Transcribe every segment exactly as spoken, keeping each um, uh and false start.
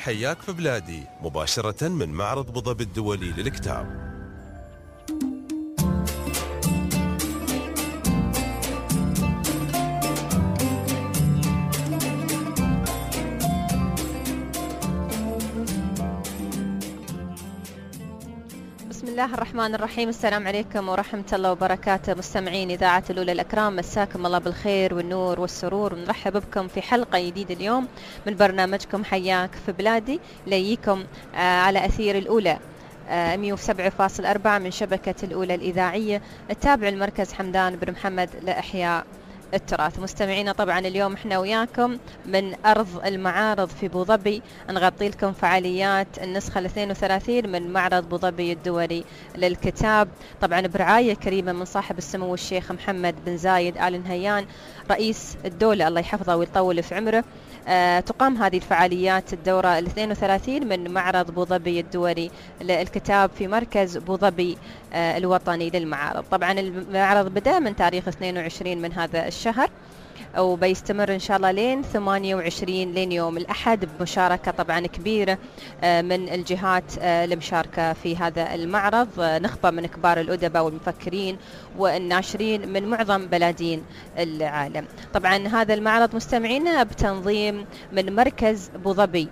حياك في بلادي مباشرة من معرض أبو ظبي الدولي للكتاب. بسم الله الرحمن الرحيم. السلام عليكم ورحمة الله وبركاته. مستمعين إذاعة الأولى الأكرام، مساكم الله بالخير والنور والسرور، ونرحب بكم في حلقة جديدة اليوم من برنامجكم حياك في بلادي، ليكم على أثير الأولى مئة وسبعة فاصلة أربعة من شبكة الأولى الإذاعية التابع المركز حمدان بن محمد لإحياء التراث. مستمعينا طبعا اليوم احنا وياكم من أرض المعارض في أبو ظبي، نغطي لكم فعاليات النسخة الاثنين وثلاثين من معرض أبو ظبي الدولي للكتاب، طبعا برعاية كريمة من صاحب السمو الشيخ محمد بن زايد آل نهيان رئيس الدولة، الله يحفظه ويطول في عمره. آه تقام هذه الفعاليات الدورة الاثنين وثلاثين من معرض أبو ظبي الدولي للكتاب في مركز أبو ظبي آه الوطني للمعارض. طبعا المعرض بدأ من تاريخ اثنين وعشرين من هذا الشهر وبيستمر إن شاء الله لين ثمانية وعشرين لين يوم الأحد، بمشاركة طبعا كبيرة من الجهات المشاركة في هذا المعرض، نخبة من كبار الأدباء والمفكرين والناشرين من معظم بلادين العالم. طبعا هذا المعرض مستمعينا بتنظيم من مركز أبو ظبي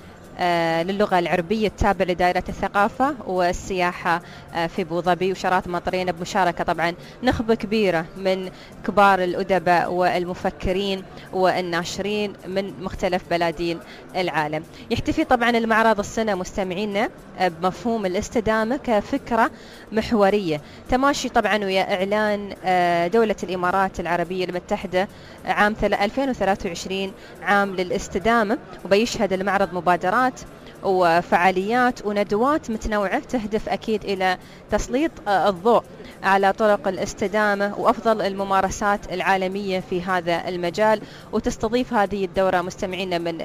آه للغة العربية التابع لدائرة الثقافة والسياحة آه في أبو ظبي، وشارات مطرين بمشاركة طبعا نخبة كبيرة من كبار الأدباء والمفكرين والناشرين من مختلف بلادين العالم. يحتفي طبعا المعرض السنة مستمعينا آه بمفهوم الاستدامة كفكرة محورية، تماشي طبعا ويا إعلان آه دولة الإمارات العربية المتحدة عام ألفين وثلاثة وعشرين عام للاستدامة، وبيشهد المعرض مبادرات وفعاليات وندوات متنوعة تهدف أكيد إلى تسليط الضوء على طرق الاستدامة وأفضل الممارسات العالمية في هذا المجال. وتستضيف هذه الدورة مستمعين من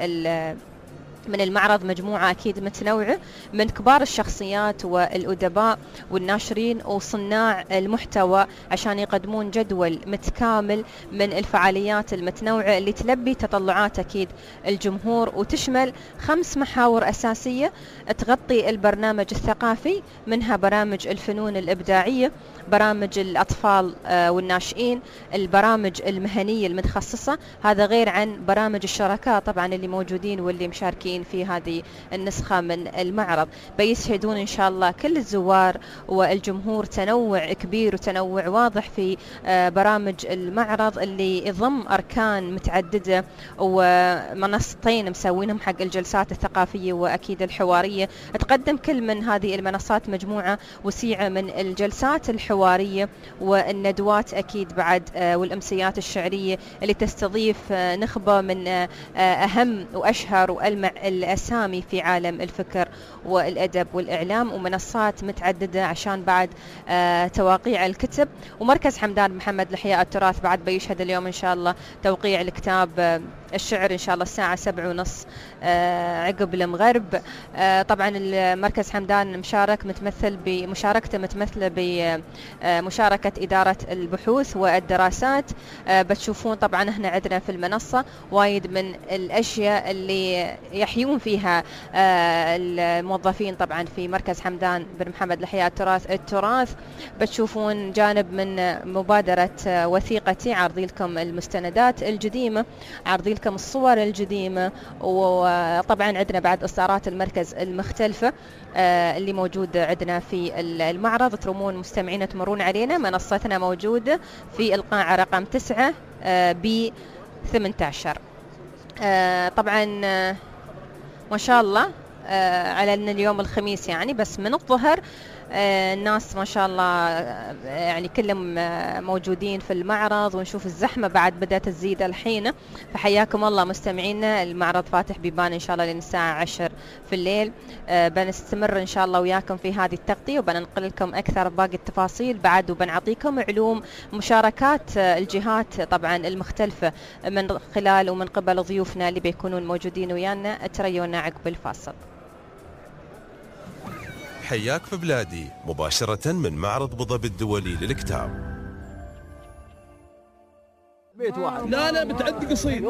من المعرض مجموعة أكيد متنوعة من كبار الشخصيات والأدباء والناشرين وصناع المحتوى عشان يقدمون جدول متكامل من الفعاليات المتنوعة اللي تلبي تطلعات أكيد الجمهور، وتشمل خمس محاور أساسية تغطي البرنامج الثقافي، منها برامج الفنون الإبداعية، برامج الأطفال والناشئين، البرامج المهنية المتخصصة، هذا غير عن برامج الشركاء طبعا اللي موجودين واللي مشاركين في هذه النسخة من المعرض. بيشهدون إن شاء الله كل الزوار والجمهور تنوع كبير وتنوع واضح في برامج المعرض اللي يضم أركان متعددة ومنصتين مسوينهم حق الجلسات الثقافية وأكيد الحوارية. تقدم كل من هذه المنصات مجموعة وسيعة من الجلسات الحوارية والندوات أكيد بعد والأمسيات الشعرية اللي تستضيف نخبة من أهم وأشهر وألمع الأسامي في عالم الفكر والأدب والإعلام، ومنصات متعددة عشان بعد آه توقيع الكتب. ومركز حمدان بن محمد لإحياء التراث بعد بيشهد اليوم إن شاء الله توقيع الكتاب آه الشعر إن شاء الله الساعة سبعة ونص آه عقب المغرب. آه طبعا المركز حمدان مشارك متمثل بمشاركته متمثلة بمشاركة إدارة البحوث والدراسات. آه بتشوفون طبعا هنا عندنا في المنصة وايد من الأشياء اللي يحيون فيها آه الموظفين طبعا في مركز حمدان بن محمد لإحياء التراث التراث. بتشوفون جانب من مبادرة آه وثيقتي، عارضي لكم المستندات القديمة، عارضي لكم الصور القديمة، وطبعا عندنا بعد إصدارات المركز المختلفة آه اللي موجودة عندنا في المعرض. ترمون مستمعين تمرون علينا، منصتنا موجودة في القاعة رقم تسعة آه ب ثمانية عشر. آه طبعا آه ما شاء الله آه على ان اليوم الخميس يعني، بس من الظهر آه الناس ما شاء الله آه يعني كلهم آه موجودين في المعرض، ونشوف الزحمة بعد بدأت تزيد الحين. فحياكم الله مستمعينا، المعرض فاتح بيبان إن شاء الله لين الساعة عشر في الليل. آه بنستمر إن شاء الله وياكم في هذه التغطية، وبننقل لكم أكثر باقي التفاصيل بعد، وبنعطيكم علوم مشاركات آه الجهات طبعا المختلفة من خلال ومن قبل ضيوفنا اللي بيكونون موجودين ويانا. تريونا عقب الفاصل. حياك في بلادي مباشرة من معرض أبو ظبي الدولي للكتاب. بيت واحد. لا لا بتعد قصيد.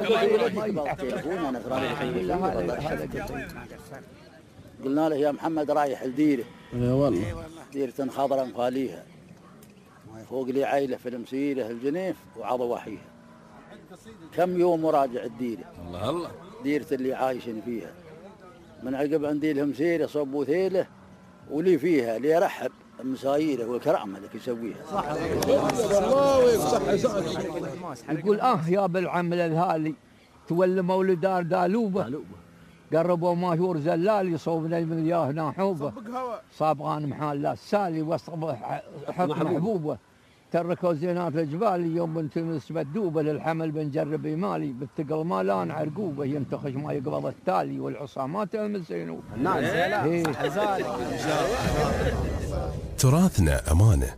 قلنا له يا محمد رايح لديره. اي والله. ديرة خضراء مخاليها. فوق لي عيله في المسيره الجنيف وعضوحيها. كم يوم وراجع الديره. الله الله. ديرة اللي عايشين فيها. من عقب عندي لهم سيره صبوا ثيله ولي فيها اللي يرحب المسايره والكرامه اللي يسويها. صح الله ويصح يقول اه يا بالعمل الهالي تولى مولد دار دالوبه قربوا ماشور زلال يصوبنا الملياه ناحوبه صابغان محال لا السالي وصب حق محبوبه تركوا زينات الجبال يوم بنت نسبة دوبه للحمل بنجرب مالي بالثقل مالان عرقوبه ينتخش ما يقبض التالي والعصامات المسينوب. تراثنا أمانة.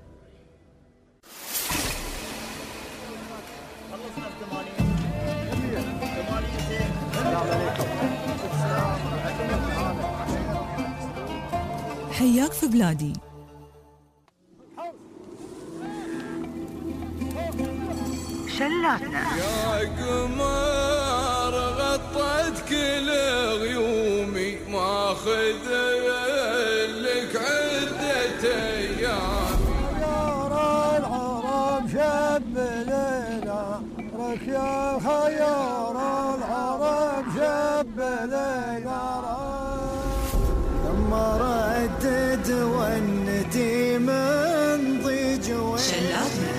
حياك في بلادي. شلاتنا يا قمر غطت كل غيومي ماخذ لك عدة ايام. خيار العرب شب ليلى رك يا خيار العرب شب ليلى ثم ردد والنتي من ضيج شلاتنا.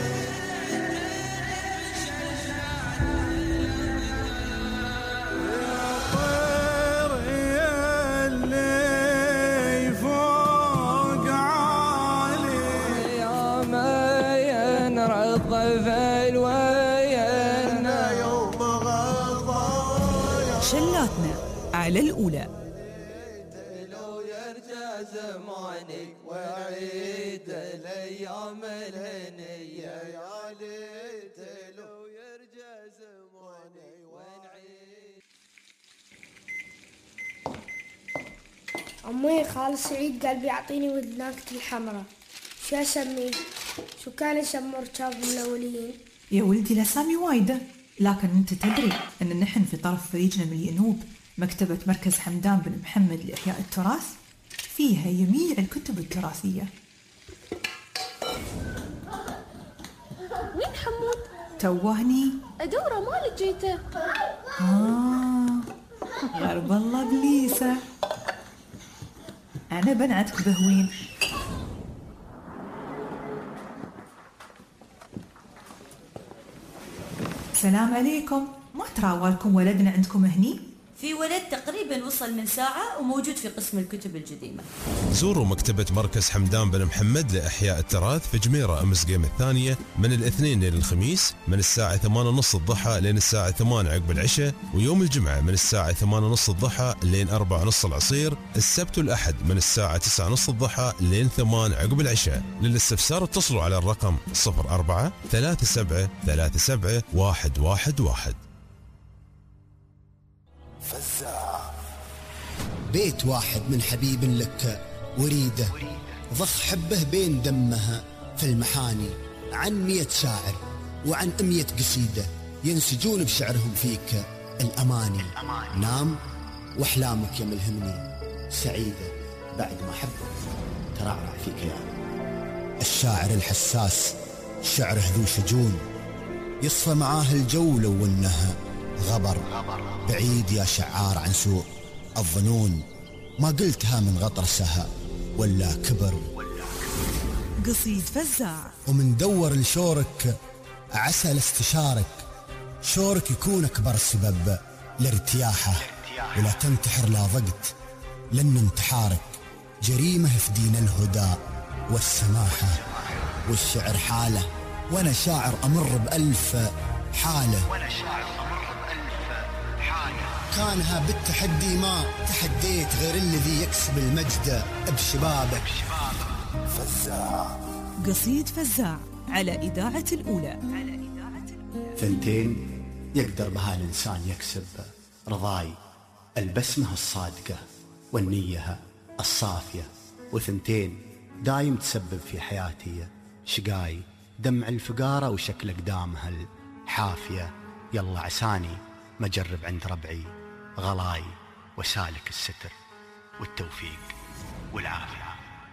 شلاتنا على الأولى. لو يرجع زماني وعيد الأيام الهنية يا ليت لو يرجع زماني ونعيد. عمي خالد سعيد قال بيعطيني ودناكتي الحمراء شو اسميه؟ شو كان يسموا ركاب الاوليين؟ يا ولدي الاسامي وايده، لكن انت تدري ان نحن في طرف فريجنا من الينوب مكتبه مركز حمدان بن محمد لاحياء التراث فيها جميع الكتب التراثيه. وين حمود؟ توهني ادوره ما لقيته. آه غرب الله بليسه. انا بنعتك بهوين. السلام عليكم، ما تراوالكم ولدنا عندكم هني؟ في ولد تقريبا وصل من ساعة وموجود في قسم الكتب القديمة. زوروا مكتبة مركز حمدان بن محمد لإحياء التراث في جميرة أمس قيم الثانية من الاثنين لين الخميس من الساعة ثمانية ونص الضحى لين الساعة ثمانية عقب العشاء، ويوم الجمعة من الساعة ثمانية ونص الضحى لين أربعة ونص العصير، السبت والأحد من الساعة تسعة ونص الضحى لين ثمانية عقب العشاء. للاستفسار اتصلوا على الرقم صفر أربعة ثلاثة سبعة ثلاثة سبعة واحد واحد واحد. فزاع بيت واحد من حبيب لك وريده ضخ حبه بين دمها في المحاني عن مية شاعر وعن مية قصيدة ينسجون بشعرهم فيك الأماني. نام وأحلامك يا ملهمني سعيدة بعد ما حبك ترعرع في كياني. الشاعر الحساس شعره ذو شجون يصفى معاه الجو لو انها غبر. بعيد يا شعار عن سوء الظنون ما قلتها من غطرسها ولا كبر. قصيد فزاع. ومن دور لشورك عسى لاستشارك شورك يكون أكبر سبب لارتياحه ولا تنتحر لا ضقت لأن انتحارك جريمة في دين الهدى والسماحة. والشعر حالة وأنا شاعر أمر بألف حالة كانها بالتحدي ما تحديت غير الذي يكسب المجد بشبابك. فزاع. قصيد فزاع على إذاعة الأولى. ثنتين يقدر بها الإنسان يكسب رضاي، البسمة الصادقة والنية الصافية، وثنتين دايم تسبب في حياتي شقاي، دمع الفقارة وشكل أقدامها حافية يلا عساني ما أجرب عند ربعي غلاي وسالك الستر والتوفيق والعافية.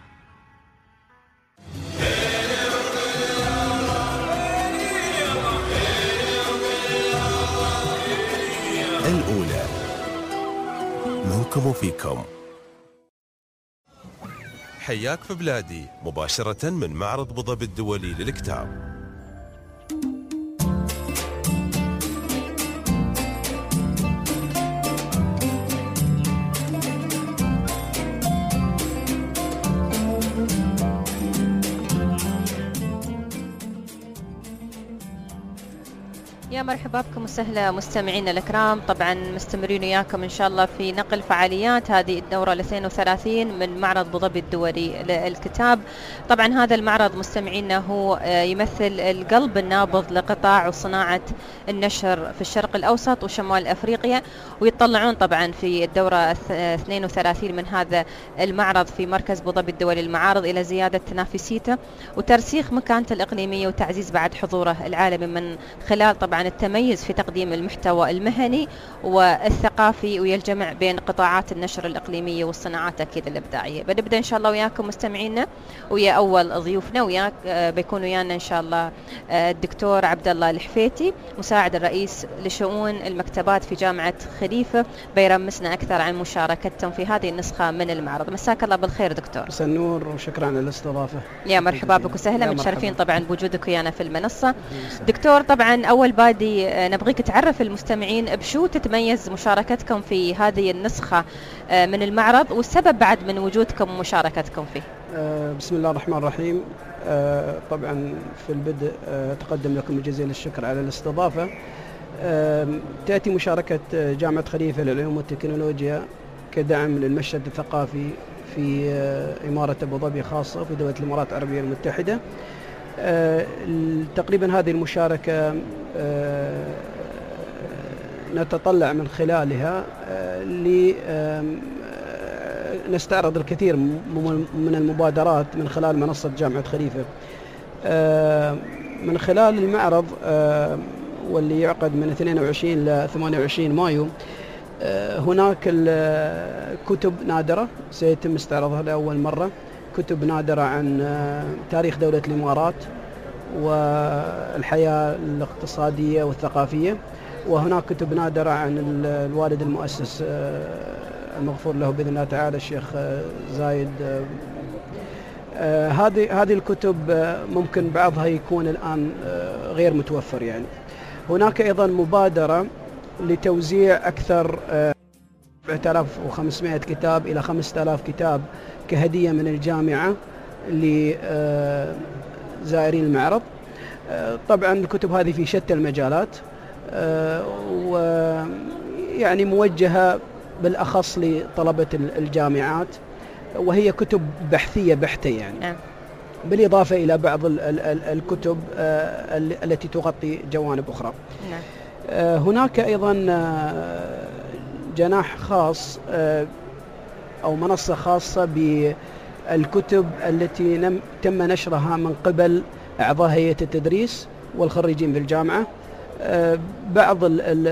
الأولى منكم وفيكم. حياك في بلادي مباشرة من معرض أبو ظبي الدولي للكتاب. يا مرحبا بكم وسهلا مستمعينا الكرام. طبعا مستمرين وياكم ان شاء الله في نقل فعاليات هذه الدورة الاثنين وثلاثين من معرض أبو ظبي الدولي للكتاب. طبعا هذا المعرض مستمعينا هو يمثل القلب النابض لقطاع وصناعة النشر في الشرق الاوسط وشمال افريقيا، ويطلعون طبعا في الدورة اثنين وثلاثين من هذا المعرض في مركز أبو ظبي الدولي للمعارض الى زيادة تنافسيته وترسيخ مكانته الاقليمية وتعزيز بعد حضوره العالمي من خلال طبعا التميز في تقديم المحتوى المهني والثقافي ويجمع بين قطاعات النشر الإقليمية والصناعات أكيد الإبداعية. بنبدأ إن شاء الله وياكم مستمعينا ويا أول ضيوفنا وياك بيكون ويانا إن شاء الله الدكتور عبد الله الحفيتي مساعد الرئيس لشؤون المكتبات في جامعة خليفة، بيرمسنا أكثر عن مشاركتهم في هذه النسخة من المعرض. مساك الله بالخير دكتور. مساء النور وشكرا على الاستضافة. يا مرحبا بك وسهلا، متشرفين طبعا بوجودك ويانا في المنصة. دكتور طبعا أول بادي نبغيك تعرف المستمعين بشو تتميز مشاركتكم في هذه النسخة من المعرض والسبب بعد من وجودكم ومشاركتكم فيه. بسم الله الرحمن الرحيم. طبعا في البدء أتقدم لكم بجزيل الشكر على الاستضافة. تأتي مشاركة جامعة خليفة للعلوم والتكنولوجيا كدعم للمشهد الثقافي في إمارة أبو ظبي خاصة في دولة الإمارات العربية المتحدة. آه، تقريبا هذه المشاركة آه، نتطلع من خلالها آه، لنستعرض الكثير من المبادرات من خلال منصة جامعة خليفة. آه، من خلال المعرض آه، واللي يعقد من اثنين وعشرين ل ثمانية وعشرين مايو آه، هناك كتب نادرة سيتم استعراضها لأول مرة، كتب نادرة عن تاريخ دولة الإمارات والحياة الاقتصادية والثقافية، وهناك كتب نادرة عن الوالد المؤسس المغفور له بإذن الله تعالى الشيخ زايد. هذه هذه الكتب ممكن بعضها يكون الآن غير متوفر. يعني هناك أيضا مبادرة لتوزيع أكثر أربعة آلاف وخمسمائة كتاب إلى خمسة آلاف كتاب كهدية من الجامعة لزائرين المعرض. طبعا الكتب هذه في شتى المجالات ويعني موجهة بالأخص لطلبة الجامعات، وهي كتب بحثية بحتة يعني، بالإضافة إلى بعض الكتب التي تغطي جوانب أخرى. هناك أيضا جناح خاص أو منصة خاصة بالكتب التي تم نشرها من قبل أعضاء هيئة التدريس والخريجين بالجامعة. بعض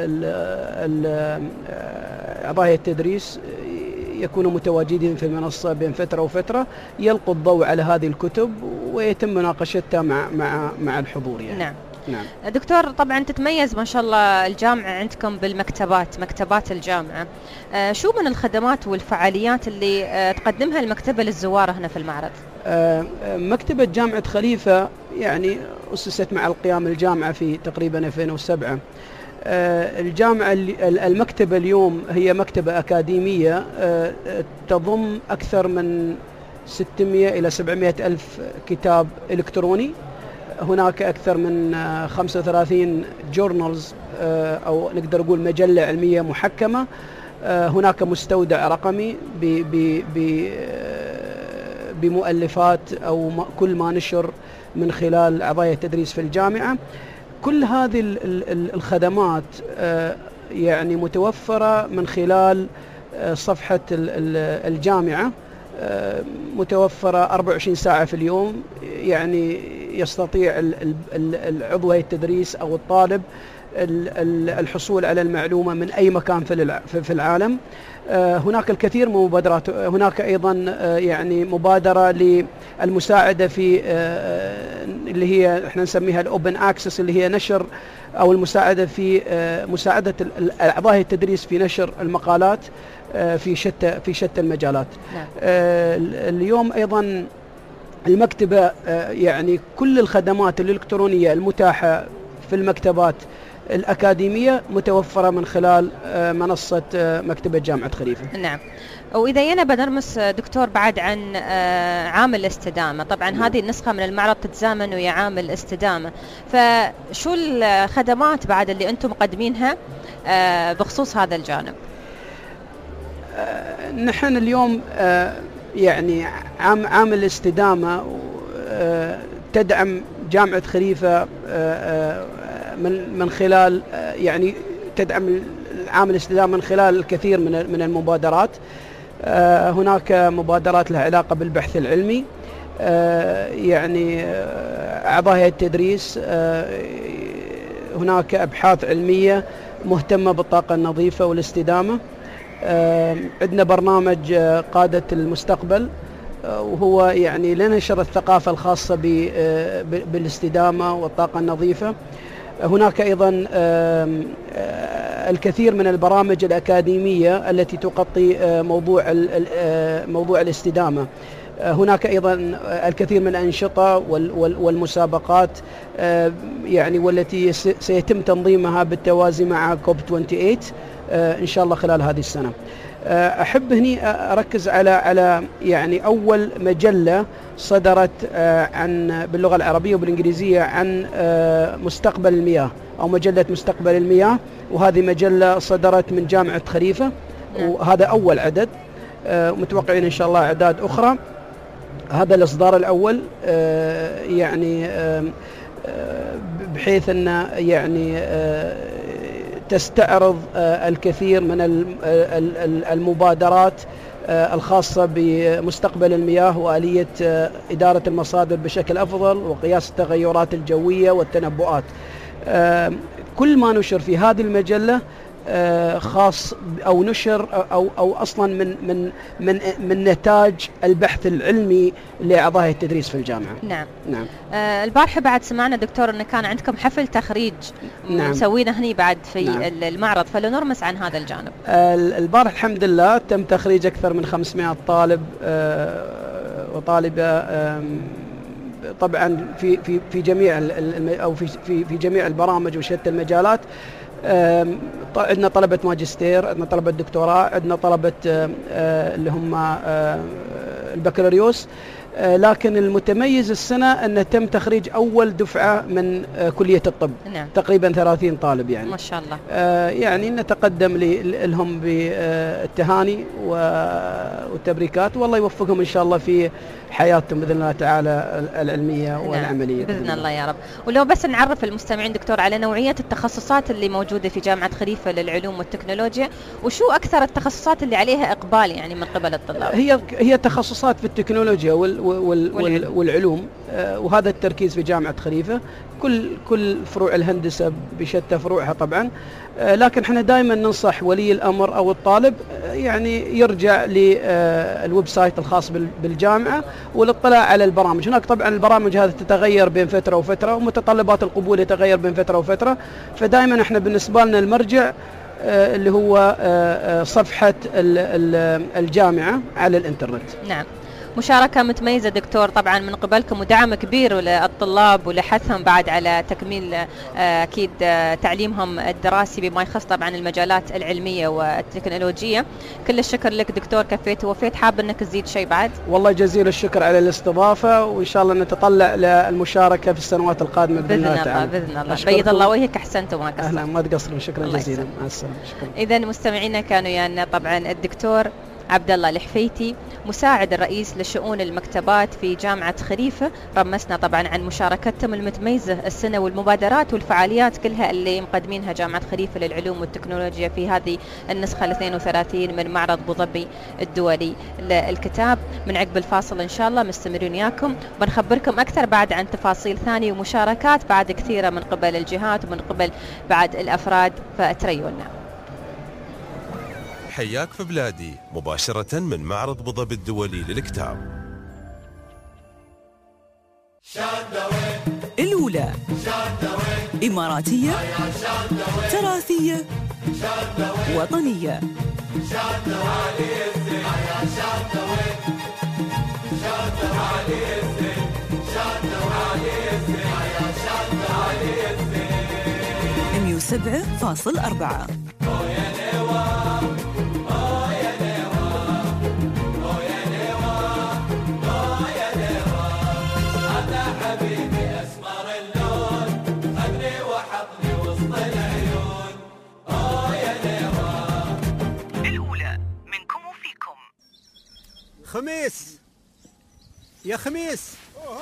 أعضاء هيئة التدريس يكونوا متواجدين في المنصة بين فترة وفترة، يلقوا الضوء على هذه الكتب ويتم مناقشتها مع مع مع الحضور يعني. نعم. نعم. دكتور طبعا تتميز ما شاء الله الجامعة عندكم بالمكتبات، مكتبات الجامعة. آه شو من الخدمات والفعاليات اللي آه تقدمها المكتبة للزوار هنا في المعرض؟ آه مكتبة جامعة خليفة يعني أسست مع القيام الجامعة في تقريبا ألفين وسبعة. آه الجامعة المكتبة اليوم هي مكتبة أكاديمية آه تضم أكثر من ستمائة إلى سبعمائة ألف كتاب إلكتروني. هناك أكثر من خمسة وثلاثين جورنالز أو نقدر نقول مجلة علمية محكمة. هناك مستودع رقمي بمؤلفات أو كل ما نشر من خلال أعضاء التدريس في الجامعة. كل هذه الخدمات يعني متوفرة من خلال صفحة الجامعة، متوفرة أربعة وعشرين ساعة في اليوم. يعني يستطيع العضو هيئة التدريس أو الطالب الحصول على المعلومة من أي مكان في العالم. هناك الكثير من مبادرات. هناك أيضا يعني مبادرة للمساعدة في اللي هي احنا نسميها الأوبن أكسس، اللي هي نشر أو المساعدة في مساعدة أعضاء التدريس في نشر المقالات في شتى في شتى المجالات. نعم. اليوم أيضا المكتبة يعني كل الخدمات الإلكترونية المتاحة في المكتبات الأكاديمية متوفرة من خلال منصة مكتبة جامعة خليفة. نعم. وإذا ينا بنرمس دكتور بعد عن عامل الاستدامة، طبعا نعم. هذه النسخة من المعرض تتزامن ويا عامل الاستدامة، فشو الخدمات بعد اللي أنتم مقدمينها بخصوص هذا الجانب؟ نحن اليوم يعني عامل الاستدامة تدعم جامعة خليفة من من خلال يعني تدعم عامل الاستدامة من خلال الكثير من من المبادرات. هناك مبادرات لها علاقة بالبحث العلمي، يعني أعضاء هيئة التدريس، هناك أبحاث علمية مهتمة بالطاقة النظيفة والاستدامة. عندنا برنامج قادة المستقبل، وهو يعني لنشر الثقافة الخاصة بالاستدامة والطاقة النظيفة. هناك أيضا الكثير من البرامج الأكاديمية التي تغطي موضوع موضوع الاستدامة. هناك أيضا الكثير من الأنشطة والمسابقات يعني والتي سيتم تنظيمها بالتوازي مع كوب ثمانية وعشرين إن شاء الله خلال هذه السنة. أحب هني أركز على على يعني أول مجلة صدرت عن باللغة العربية وبالإنجليزية عن مستقبل المياه، أو مجلة مستقبل المياه، وهذه مجلة صدرت من جامعة خليفة، وهذا أول عدد، ومتوقعين إن شاء الله أعداد أخرى. هذا الإصدار الأول يعني بحيث أن يعني تستعرض الكثير من المبادرات الخاصة بمستقبل المياه وآلية إدارة المصادر بشكل أفضل وقياس التغيرات الجوية والتنبؤات. كل ما نشر في هذه المجلة خاص أو نشر أو أو أصلا من من من من نتاج البحث العلمي لأعضاء التدريس في الجامعة. نعم. نعم. آه البارحة بعد سمعنا دكتور أن كان عندكم حفل تخريج نعم. مسوينا هني بعد في نعم. المعرض، فلو نرمس عن هذا الجانب. آه البارحة الحمد لله تم تخريج أكثر من خمسمائة طالب آه وطالبة آه طبعا في في في جميع أو في في في جميع البرامج وشتى المجالات. عندنا طلبة ماجستير، عندنا طلبة دكتوراه، عندنا طلبة اللي هم البكالوريوس. لكن المتميز السنة أن تم تخريج أول دفعة من كلية الطب. نعم. تقريبا ثلاثين طالب يعني. ما شاء الله. يعني نتقدم لهم بالتهاني والتبريكات، والله يوفقهم إن شاء الله في حياتهم بإذن الله تعالى العلمية والعملية. بإذن الله يا رب. ولو بس نعرف المستمعين دكتور على نوعية التخصصات اللي موجودة في جامعة خليفة للعلوم والتكنولوجيا، وشو أكثر التخصصات اللي عليها إقبال يعني من قبل الطلاب؟ هي هي تخصصات في التكنولوجيا وال وال وال والعلوم، وهذا التركيز في جامعة خليفة. كل كل فروع الهندسة بشتى فروعها طبعا، لكن احنا دائما ننصح ولي الأمر أو الطالب يعني يرجع للويب سايت الخاص بالجامعة والاطلاع على البرامج. هناك طبعا البرامج هذه تتغير بين فترة وفترة، ومتطلبات القبول يتغير بين فترة وفترة، فدائما احنا بالنسبة لنا المرجع اللي هو صفحة الجامعة على الانترنت. نعم. مشاركة متميزة دكتور طبعا من قبلكم، ودعم كبير للطلاب ولحثهم بعد على تكميل أكيد تعليمهم الدراسي بما يخص طبعا المجالات العلمية والتكنولوجية. كل الشكر لك دكتور، كفيت ووفيت. حاب انك تزيد شيء بعد؟ والله جزيل الشكر على الاستضافة، وإن شاء الله نتطلع للمشاركة في السنوات القادمة بإذن الله تعالى. بإذن الله. بيض الله وجهك، أحسنت وما قصرت. أهلا، ما تقصروا، شكرا جزيلا. مع السلامة. إذا مستمعينا كانوا يعني طبعا الدكتور عبد الله الحفيتي مساعد الرئيس لشؤون المكتبات في جامعة خليفة. رمسنا طبعا عن مشاركتهم المتميزة السنة والمبادرات والفعاليات كلها اللي مقدمينها جامعة خليفة للعلوم والتكنولوجيا في هذه النسخة الاثنين وثلاثين من معرض أبو ظبي الدولي للكتاب. من عقب الفاصل إن شاء الله مستمرين وياكم، بنخبركم أكثر بعد عن تفاصيل ثانية ومشاركات بعد كثيرة من قبل الجهات ومن قبل بعد الأفراد، فتريونا. حياك في بلادي مباشرة من معرض أبو ظبي الدولي للكتاب. الأولى إماراتية، تراثية، وطنية. مية وسبعة فاصل أربعة. خميس يا خميس،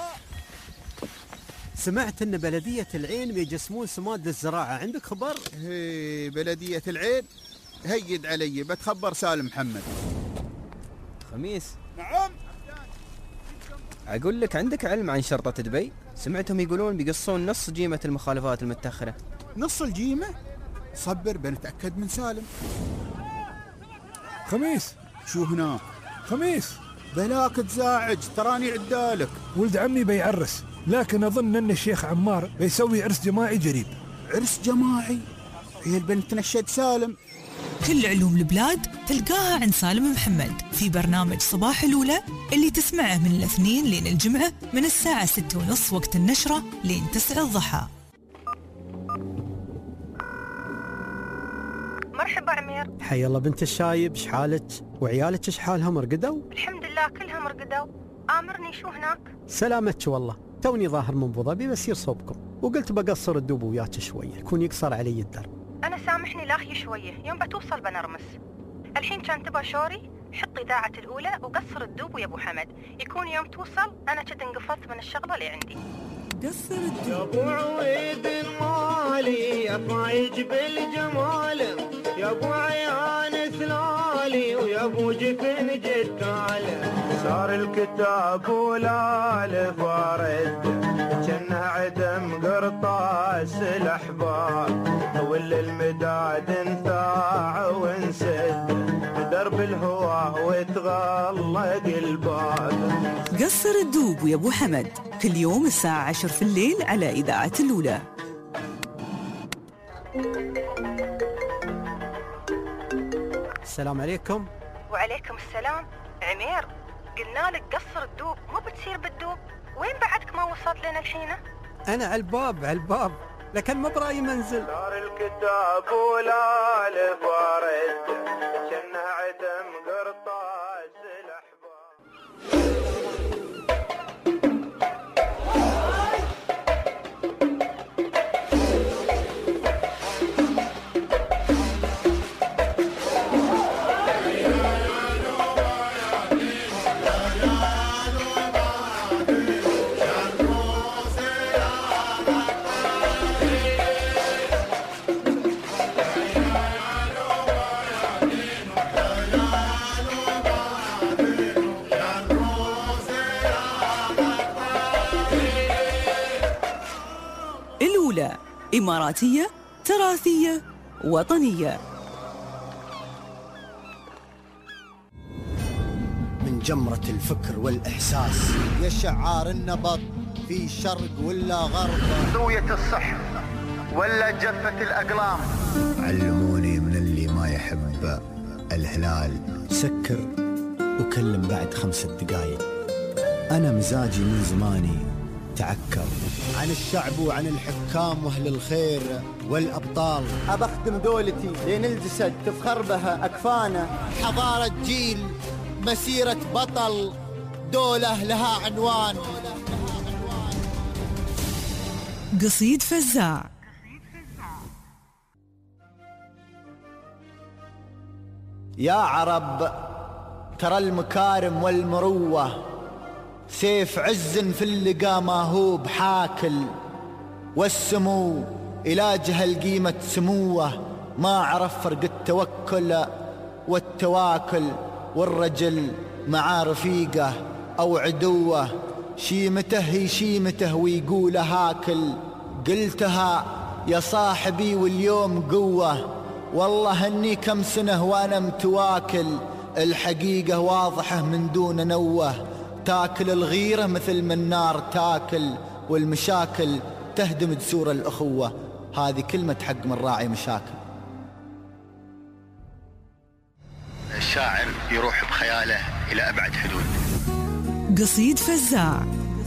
سمعت ان بلدية العين بيجسمون سماد للزراعة، عندك خبر؟ هي بلدية العين هيد علي، بتخبر سالم محمد. خميس. نعم. اقول لك، عندك علم عن شرطة دبي؟ سمعتهم يقولون بيقصون نص جيمة المخالفات المتأخرة. نص الجيمة؟ صبر بنتأكد من سالم. خميس. شو هناك؟ خميس. بلاك تزاعج، تراني عدالك. ولد عمي بيعرس، لكن أظن أن الشيخ عمار بيسوي عرس جماعي قريب. عرس جماعي؟ هي البنت نشد سالم. كل علوم البلاد تلقاها عند سالم محمد في برنامج صباح الأولى اللي تسمعه من الاثنين لين الجمعة من الساعة ستة ونص وقت النشرة لين تسعة الضحى. مرحبا عمير. حي الله بنت الشايب، شحالك وعيالك شحالهم رقدوا؟ الحمد لله كلهم رقدوا. آمرني شو هناك؟ سلامتك والله، توني ظاهر من ابو ظبي بس يصوبكم، وقلت بقصر الدوب وياك شويه، يكون يقصر علي الدرب. انا سامحني لاخي شويه، يوم بتوصل بنرمس. الحين كان تبى شوري، حط اذاعه الاولى وقصر الدوب ويا ابو حمد، يكون يوم توصل انا كنت انقفلت من الشغله اللي عندي. قصر الدوب يا ابو عويد المالي، يا فايج بالجمال، يا ابو عيان سلالي، ويا ابو جفن جدال. صار الكتاب ولا الفارد، جنه عدم قرطاس الاحباب، ولا المداد انثاع ونسد بدرب الهوى وتغلق الباب. قصر الدوب ويا ابو حمد كل يوم الساعة عشر في الليل على إذاعة الأولى. السلام عليكم. وعليكم السلام. عمير، قلنا لك قصر الدوب، مو بتصير بالدوب. وين بعدك ما وصلت لنا الحين؟ انا على الباب على الباب، لكن ما براي منزل. صار الكتاب ولا الفارد، جنه عدم قرطاس الاحباب. الأولى إماراتية، تراثية، وطنية. من جمرة الفكر والإحساس يا شعار النبض في شرق ولا غرب، ذوية الصح ولا جفة الأقلام. علموني من اللي ما يحب الهلال سكر وكلم بعد خمس دقايق. أنا مزاجي من زماني تعكر عن الشعب وعن الحكام واهل الخير والابطال. ابخدم دولتي لين الجسد تفخر بها اكفانا. حضاره جيل، مسيره بطل، دوله لها عنوان. قصيد فزاع. يا عرب ترى المكارم والمروة سيف عز في اللقا ما هو بحاكل، والسمو إلى جهل قيمة سموه ما عرف فرق التوكل والتواكل، والرجل مع رفيقه أو عدوه شيمته هي شيمته ويقول هاكل. قلتها يا صاحبي واليوم قوة، والله اني كم سنة وانا متواكل، الحقيقة واضحة من دون نوه، تاكل الغيرة مثل ما النار تاكل، والمشاكل تهدم جسور الأخوة. هذه كلمة حق من راعي مشاكل. الشاعر يروح بخياله إلى أبعد حدود. قصيد فزاع.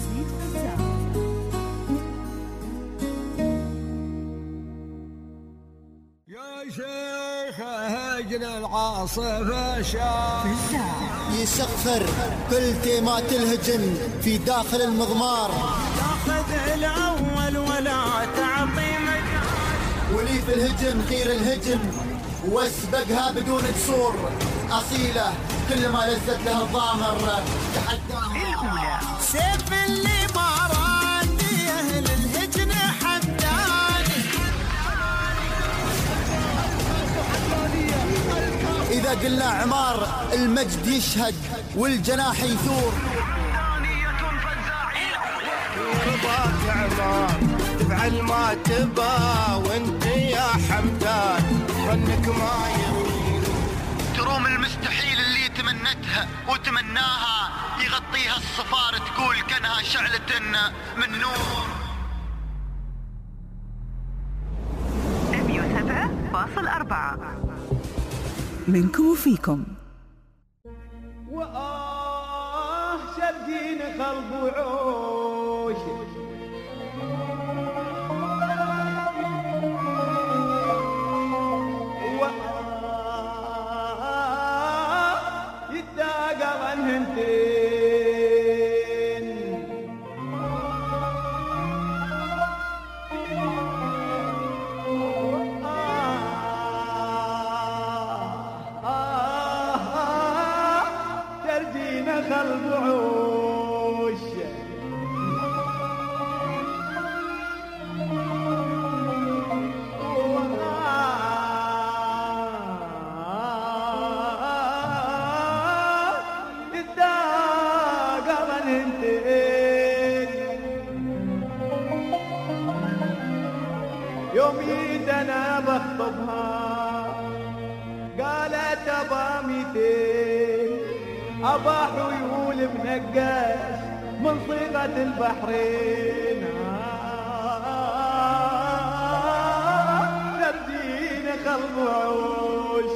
يا شيخ هجن العاصفة شاف يسخر كل تيمات الهجن في داخل المضمار، تاخذ الأول ولا تعطي مجال، ولي في الهجن غير الهجن واسبقها بدون جسور، أصيلة كل ما لزت لها الضامر تحداها. سيف اللي ما راني أهل الهجن حمداني، إذا قلنا عمار المجد يشهد والجناح يثور. رضاك عمار تفعل ما تبا وانت يا حمدان ظنك ما يروي، تروم المستحيل اللي تمنتها وتمناها يغطيها الصفار تقول كانها شعلة من نور. مية وسبعة فاصل أربعة منكم وفيكم. وآه شبجين خلب وعوش يوميتنا بخطبها قالت ابا ميتين ابا حيول بنقاش من صيغة البحرين، تبدين قلب وعوش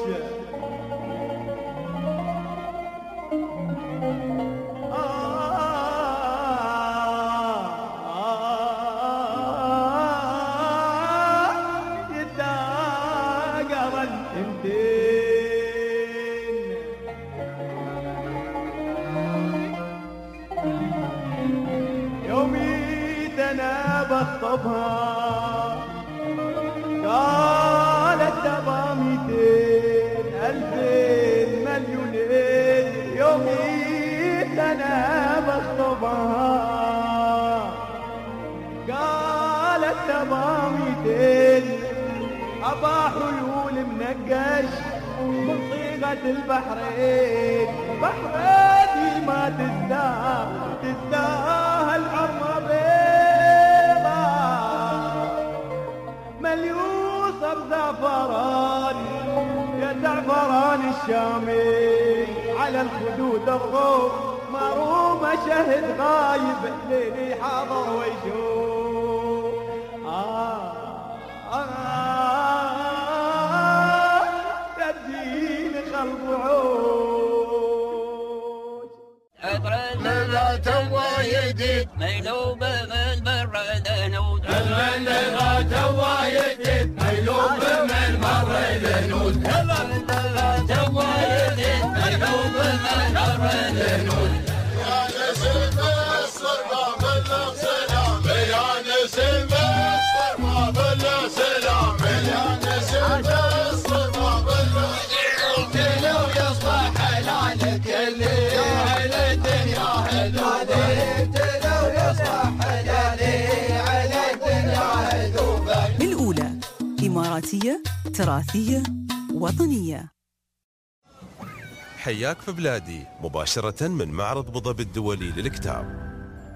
بخطبها قالت تبا ميتين ألفين مليونين يوميت أنا بخطبها قالت تبا ميتين أبا حلول منقش من صيغة البحرين، بحرين ما تستاهل تستاهل عمري مليوصة بزعفران يا زعفران الشامي على الخدود الروم مرومة شهد غايب ليلي حاضر ويشوف آه آه تبدين قلب عوج ذات وايد ميلوب من مر ذنود ذات وايد ميلوب من مر ذنود ذات وايد ميلوب من مر ذنود يا نسيم مصر ما بلغ سلام يا نسيم مصر ما بلغ سلام يا نسيم مصر ما بلغ لو يصبح حلالك حياتية، تراثية، وطنية. حياك في بلادي مباشرة من معرض أبو ظبي الدولي للكتاب.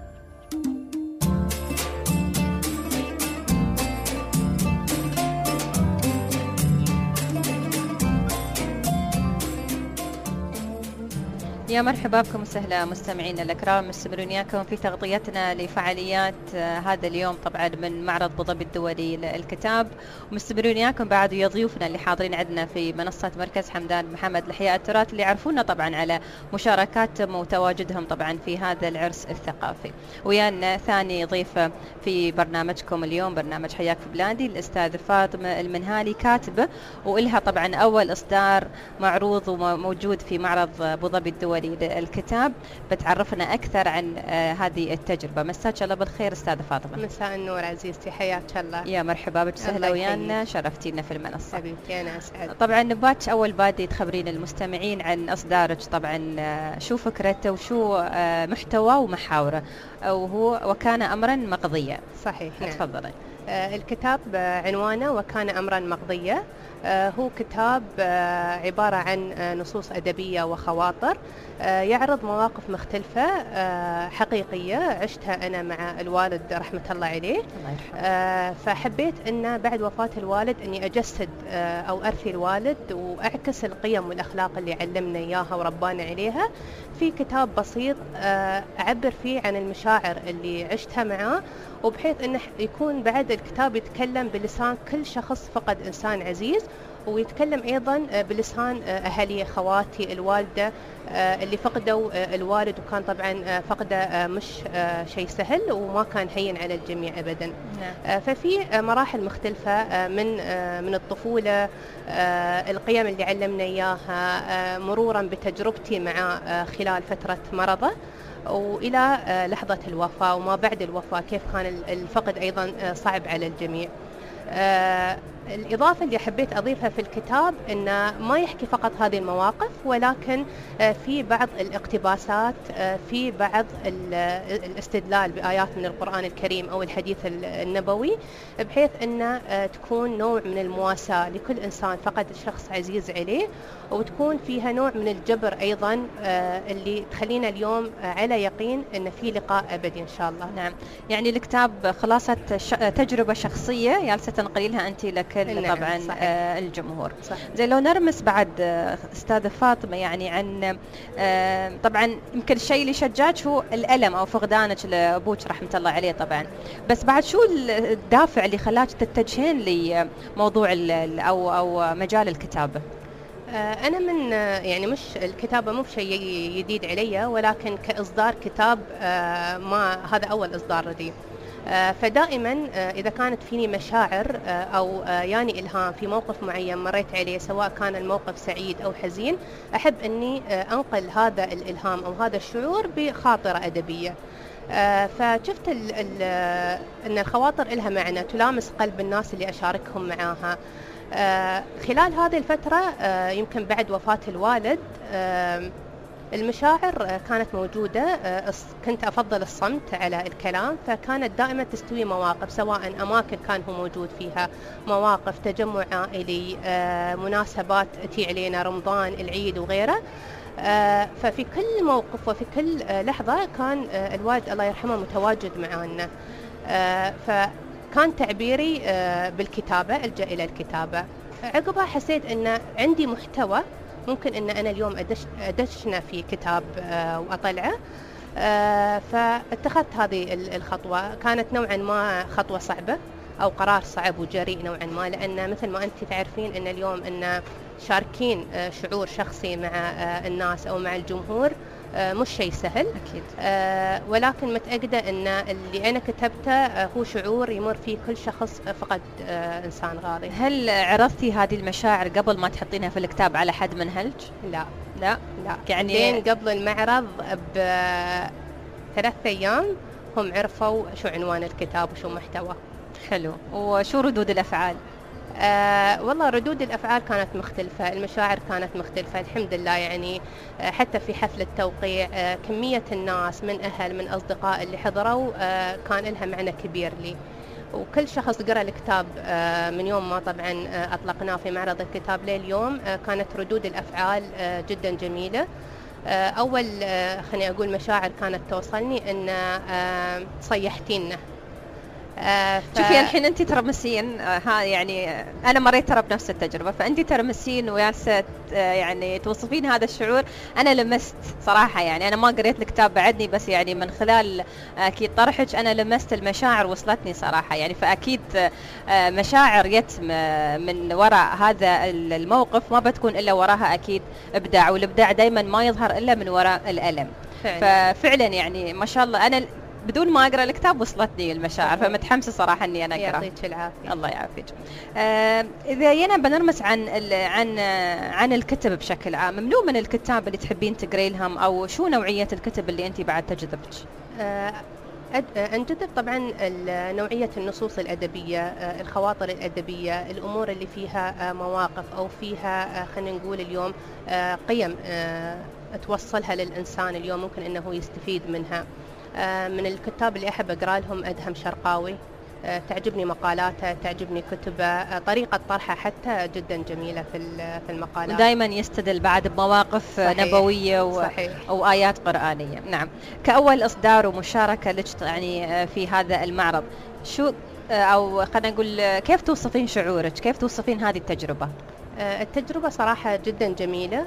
يا مرحبا بكم وسهلا مستمعينا الأكرام، مستمرون وياكم في تغطيتنا لفعاليات هذا اليوم طبعا من معرض أبو ظبي الدولي للكتاب، ومستمرون وياكم بعد ويا ضيوفنا اللي حاضرين عندنا في منصة مركز حمدان بن محمد لإحياء التراث اللي يعرفونا طبعا على مشاركاتهم وتواجدهم طبعا في هذا العرس الثقافي. ويانا ثاني ضيفة في برنامجكم اليوم برنامج حياك في بلادي الأستاذ فاطمة المنهالي، كاتبة وإلها طبعا أول إصدار معروض وموجود في معرض أبو ظبي الدولي الكتاب. بتعرفنا أكثر عن آه هذه التجربة. مساك الله بالخير أستاذة فاطمة. مساء النور عزيزتي، حياك الله. يا مرحبا بك، سهلا ويانا، شرفتينا في المنصة حبيبتي. أنا أسعد. طبعا نبغاك أول بادي تخبرين المستمعين عن إصدارك، طبعا آه شو فكرته وشو آه محتوى ومحاوره، وهو وكان أمرا مقضيا. صحيح، نعم. تفضلي. آه الكتاب آه عنوانه وكان أمرا مقضيا. آه هو كتاب آه عبارة عن آه نصوص أدبية وخواطر، آه يعرض مواقف مختلفة آه حقيقية عشتها أنا مع الوالد رحمة الله عليه. آه فحبيت أن بعد وفاة الوالد أني أجسد آه أو أرثي الوالد وأعكس القيم والأخلاق اللي علمنا إياها وربانا عليها في كتاب بسيط آه أعبر فيه عن المشاعر اللي عشتها معاه، وبحيث أنه يكون بعد الكتاب يتكلم بلسان كل شخص فقد إنسان عزيز، ويتكلم أيضا بلسان أهلي، خواتي، الوالدة اللي فقدوا الوالد، وكان طبعا فقده مش شيء سهل وما كان هين على الجميع أبدا. نعم. ففي مراحل مختلفة من من الطفولة، القيم اللي علمنا إياها، مرورا بتجربتي مع خلال فترة مرضه وإلى لحظة الوفاة وما بعد الوفاة، كيف كان الفقد أيضا صعب على الجميع. آه الإضافة اللي حبيت أضيفها في الكتاب أنه ما يحكي فقط هذه المواقف، ولكن آه في بعض الاقتباسات، آه في بعض الاستدلال بآيات من القرآن الكريم أو الحديث النبوي، بحيث أنه آه تكون نوع من المواساة لكل إنسان فقد شخص عزيز عليه، وتكون فيها نوع من الجبر أيضا آه اللي تخلينا اليوم آه على يقين أن في لقاء أبدي إن شاء الله. نعم، يعني الكتاب خلاصة ش... تجربة شخصية جالسة تنقلينها أنت لكل نعم. طبعا آه الجمهور. صحيح. زي لو نرمس بعد آه أستاذة فاطمة يعني عن آه طبعا يمكن الشيء اللي شجعك هو الألم أو فقدانك لأبوك رحمة الله عليه طبعا، بس بعد شو الدافع اللي خلاك تتجهين لموضوع أو أو مجال الكتابة؟ أنا من يعني مش الكتابة مو شيء جديد علي، ولكن كإصدار كتاب ما هذا أول إصدار لي. فدائما إذا كانت فيني مشاعر أو يعني إلهام في موقف معين مريت عليه، سواء كان الموقف سعيد أو حزين، أحب أني أنقل هذا الإلهام أو هذا الشعور بخاطرة أدبية. فشفت ال ال أن الخواطر إلها معنى تلامس قلب الناس اللي أشاركهم معاها. آه خلال هذه الفترة آه يمكن بعد وفاة الوالد آه المشاعر آه كانت موجودة، آه كنت أفضل الصمت على الكلام، فكانت دائما تستوي مواقف، سواء أماكن كان هو موجود فيها، مواقف تجمع عائلي، آه مناسبات تي علينا، رمضان، العيد وغيره. آه ففي كل موقف وفي كل آه لحظة كان آه الوالد الله يرحمه متواجد معنا. آه ف كان تعبيري بالكتابة، ألجأ إلى الكتابة. عقبها حسيت أن عندي محتوى ممكن أن أنا اليوم أدش أدشنا في كتاب وأطلعه، فاتخذت هذه الخطوة. كانت نوعا ما خطوة صعبة أو قرار صعب وجريء نوعا ما، لأن مثل ما أنت تعرفين أن اليوم أن شاركين شعور شخصي مع الناس أو مع الجمهور مش شيء سهل أكيد. آه ولكن متأكدة أن اللي أنا كتبته آه هو شعور يمر فيه كل شخص فقد آه إنسان غالي. هل عرضتي هذه المشاعر قبل ما تحطينها في الكتاب على حد منهج؟ لا لا لا يعني بين قبل المعرض بثلاث أيام هم عرفوا شو عنوان الكتاب وشو محتوى. حلو. وشو ردود الأفعال؟ آه والله ردود الأفعال كانت مختلفة، المشاعر كانت مختلفة الحمد لله. يعني آه حتى في حفل التوقيع آه كمية الناس من أهل من أصدقاء اللي حضروا آه كان لها معنى كبير لي. وكل شخص قرأ الكتاب من يوم ما طبعا أطلقناه في معرض الكتاب لليوم كانت ردود الأفعال جدا جميلة. أول خليني أقول مشاعر كانت توصلني أن صيحتينا. آه ف... شوفي الحين انت ترمسين آه ها يعني آه انا مريت ترى بنفس التجربه، فانت ترمسين وياسه آه يعني توصفين هذا الشعور. انا لمست صراحه، يعني انا ما قريت الكتاب بعدني، بس يعني من خلال اكيد طرحك انا لمست المشاعر وصلتني صراحه يعني. فاكيد آه مشاعر يتم من وراء هذا الموقف ما بتكون الا وراها اكيد ابداع، والابداع دائما ما يظهر الا من وراء الالم. فعلا. ففعلا يعني ما شاء الله انا بدون ما اقرا الكتاب وصلتني المشاعر، فمتحمسه صراحه اني انا اقرا. يعطيك العافيه. الله يعافيك. آه اذا جينا بنرمس عن عن عن الكتب بشكل عام، منو من الكتاب اللي تحبين تقري لهم، او شو نوعيه الكتب اللي انت بعد تجذبك؟ آه انجذب طبعا نوعيه النصوص الادبيه، الخواطر الادبيه، الامور اللي فيها مواقف او فيها خلينا نقول اليوم قيم توصلها للانسان اليوم ممكن انه يستفيد منها. من الكتاب اللي أحب أقرأ لهم أدهم شرقاوي، تعجبني مقالاته، تعجبني كتبه، طريقة طرحه حتى جدا جميلة في في المقالات. دائما يستدل بعد بمواقف صحيح. نبوية و... صحيح. وآيات قرآنية. نعم. كأول إصدار ومشاركة لك يعني في هذا المعرض، شو أو خلينا نقول كيف توصفين شعورك؟ كيف توصفين هذه التجربة؟ التجربة صراحة جدا جميلة.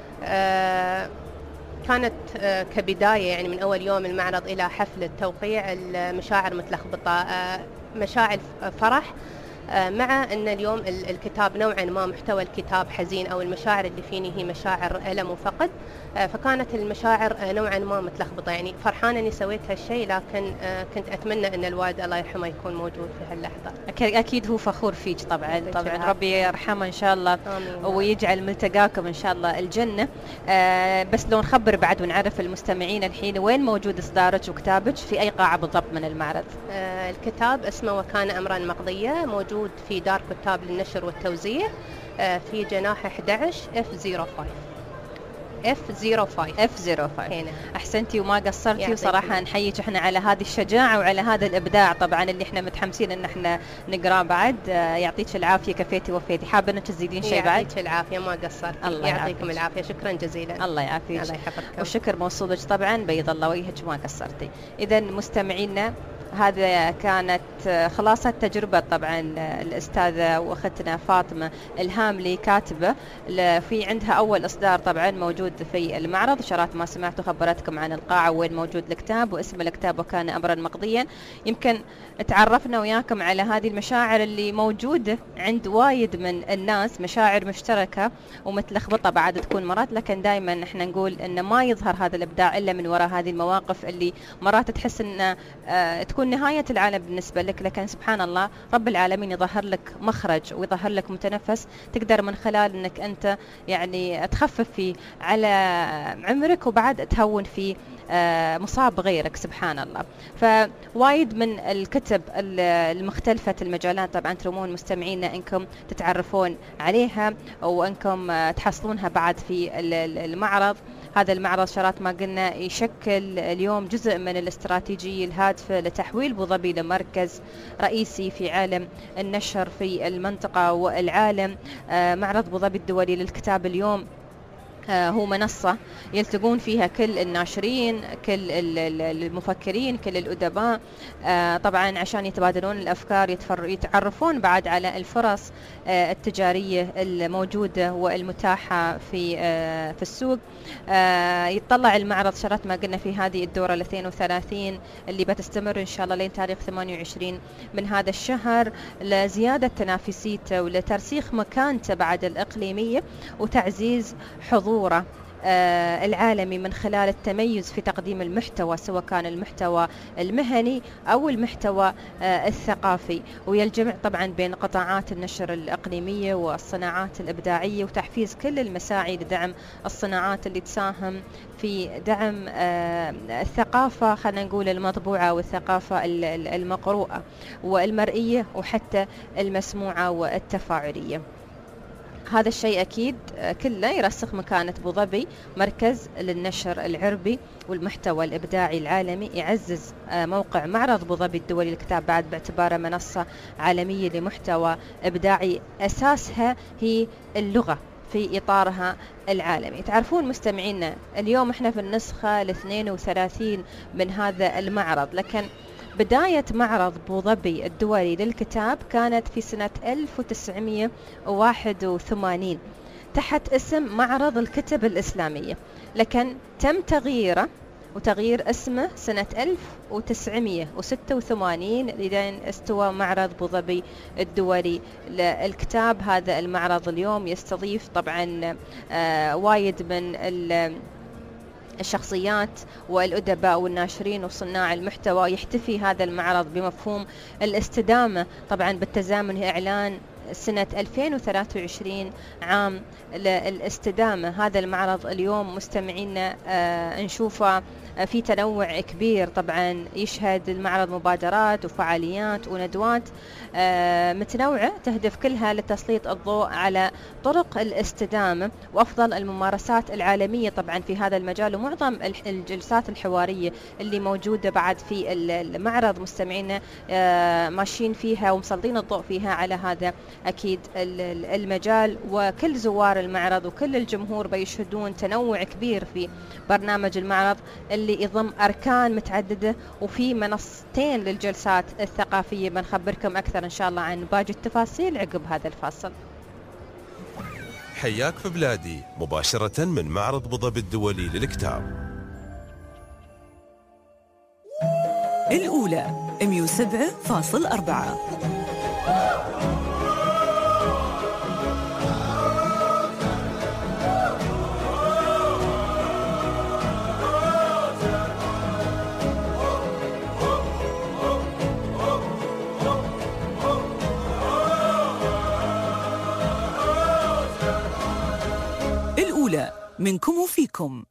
كانت كبداية يعني من أول يوم المعرض إلى حفل التوقيع المشاعر متلخبطة، مشاعر فرح مع أن اليوم الكتاب نوعا ما محتوى الكتاب حزين، أو المشاعر اللي فيني هي مشاعر ألم وفقد، فكانت المشاعر نوعا ما متلخبطة. يعني فرحانة أني سويت هالشيء، لكن كنت أتمنى أن الوالد الله يرحمه يكون موجود في هاللحظة. أكيد هو فخور فيك طبعا طبعا، ربي يرحمه إن شاء الله. آمين. ويجعل ملتقاكم إن شاء الله الجنة. آه بس لو نخبر بعد ونعرف المستمعين الحين وين موجود إصدارك وكتابك، في أي قاعة بالضبط من المعرض؟ آه الكتاب اسمه وكان أمرا مقضية، موجود في دار كتاب للنشر والتوزيع في جناح أحد عشر إف صفر خمسة إف صفر خمسة إف صفر خمسة. هنا أحسنتي وما قصرتي، وصراحة نحييك احنا على هذه الشجاعة وعلى هذا الإبداع طبعا اللي احنا متحمسين ان احنا نقرأ بعد. يعطيك العافية، كفيتي وفيتي. حابة انك تزيدين شيء بعد؟ يعطيك العافية، ما قصرتي. الله يعطيكم العافية، شكرا جزيلا. الله يعافيك. الله يحفظكم. والشكر موصولك طبعا، بيض الله وجهك ما قصرتي. إذا مستمعينا، هذا كانت خلاصة تجربة طبعا الأستاذة وأختنا فاطمة الهاملي، كاتبة في عندها أول إصدار طبعا موجود في المعرض. شرات ما سمعتوا خبرتكم عن القاعة وين موجود الكتاب واسم الكتاب وكان أمرا مقضيا. يمكن تعرفنا وياكم على هذه المشاعر اللي موجودة عند وايد من الناس، مشاعر مشتركة ومتلخبطة بعد تكون مرات، لكن دائما احنا نقول إن ما يظهر هذا الإبداع إلا من وراء هذه المواقف اللي مرات تحس إن آه تكون نهاية العالم بالنسبة لك، لكن سبحان الله رب العالمين يظهر لك مخرج ويظهر لك متنفس تقدر من خلال انك انت يعني تخفف فيه على عمرك وبعد تهون فيه مصاب غيرك سبحان الله. فوايد من الكتب المختلفة المجالات طبعا ترمون مستمعينا انكم تتعرفون عليها وانكم تحصلونها بعد في المعرض. هذا المعرض شرات ما قلنا يشكل اليوم جزء من الاستراتيجية الهادفة لتحويل أبو ظبي لمركز رئيسي في عالم النشر في المنطقة والعالم. معرض أبو ظبي الدولي للكتاب اليوم هو منصة يلتقون فيها كل الناشرين، كل المفكرين، كل الأدباء طبعا عشان يتبادلون الأفكار، يتعرفون بعد على الفرص التجارية الموجودة والمتاحة في في السوق. يتطلع المعرض شرط ما قلنا في هذه الدورة الاثنين وثلاثين اللي بتستمر إن شاء الله لين تاريخ ثمانية وعشرين من هذا الشهر لزيادة تنافسيته ولترسيخ مكانته بعد الإقليمية وتعزيز حضور العالمي من خلال التميز في تقديم المحتوى سواء كان المحتوى المهني أو المحتوى الثقافي، ويجمع طبعا بين قطاعات النشر الإقليمية والصناعات الإبداعية وتحفيز كل المساعي لدعم الصناعات اللي تساهم في دعم الثقافة خلينا نقول المطبوعة والثقافة المقروءة والمرئية وحتى المسموعة والتفاعلية. هذا الشيء أكيد كله يرسخ مكانة أبو ظبي مركز للنشر العربي والمحتوى الإبداعي العالمي، يعزز موقع معرض أبو ظبي الدولي للكتاب بعد باعتباره منصة عالمية لمحتوى إبداعي أساسها هي اللغة في إطارها العالمي. تعرفون مستمعينا اليوم احنا في النسخة الاثنين وثلاثين من هذا المعرض، لكن بداية معرض أبو ظبي الدولي للكتاب كانت في سنة ألف وتسعمئة وواحد وثمانين تحت اسم معرض الكتب الإسلامية، لكن تم تغييره وتغيير اسمه سنة ألف وتسعمئة وستة وثمانين لين استوى معرض أبو ظبي الدولي للكتاب. هذا المعرض اليوم يستضيف طبعا آه وايد من الشخصيات والأدباء والناشرين وصناع المحتوى. يحتفي هذا المعرض بمفهوم الاستدامة طبعا بالتزامن إعلان سنة ألفين وثلاثة وعشرين عام للاستدامة. هذا المعرض اليوم مستمعينا آه نشوفه في تنوع كبير، طبعا يشهد المعرض مبادرات وفعاليات وندوات آه متنوعة تهدف كلها لتسليط الضوء على طرق الاستدامة وأفضل الممارسات العالمية طبعا في هذا المجال. ومعظم الجلسات الحوارية اللي موجودة بعد في المعرض مستمعينا آه ماشيين فيها ومسلطين الضوء فيها على هذا أكيد المجال. وكل زوار المعرض وكل الجمهور بيشهدون تنوع كبير في برنامج المعرض اللي يضم أركان متعددة وفي منصتين للجلسات الثقافية. بنخبركم أكثر إن شاء الله عن باقي التفاصيل عقب هذا الفاصل. حياك في بلادي مباشرة من معرض أبو ظبي الدولي للكتاب. الأولى مئة وسبعة فاصل أربعة. الأولى منكم وفيكم.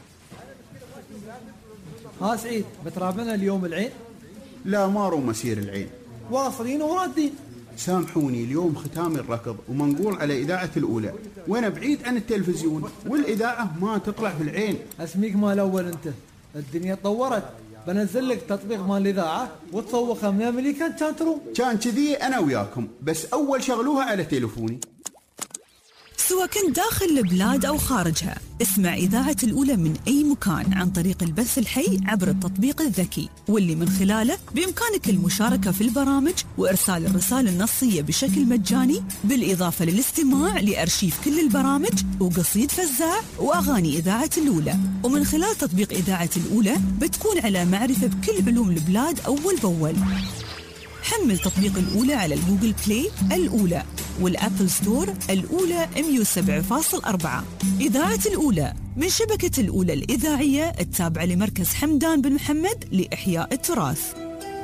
ها سعيد بترابنا اليوم العين؟ لا ما رو مسير العين، واصلين ورادين. سامحوني اليوم ختام الركض ومنقول على إذاعة الأولى وأنا بعيد عن التلفزيون والإذاعة ما تطلع في العين. اسميك مال أول أنت، الدنيا تطورت، بنزل لك تطبيق مال الإذاعة وتسوقها من أمريكا كان تروم. كان كذي أنا وياكم، بس أول شغلوها على تليفوني. سواء كنت داخل البلاد أو خارجها، اسمع إذاعة الأولى من أي مكان عن طريق البث الحي عبر التطبيق الذكي، واللي من خلاله بإمكانك المشاركة في البرامج وإرسال الرسائل النصية بشكل مجاني، بالإضافة للاستماع لأرشيف كل البرامج وقصيد فزاع وأغاني إذاعة الأولى. ومن خلال تطبيق إذاعة الأولى بتكون على معرفة بكل علوم البلاد أول بأول. حمل تطبيق الأولى على الجوجل بلاي الأولى والأبل ستور الأولى مئة وسبعة فاصل أربعة. إذاعة الأولى من شبكة الأولى الإذاعية التابعة لمركز حمدان بن محمد لإحياء التراث.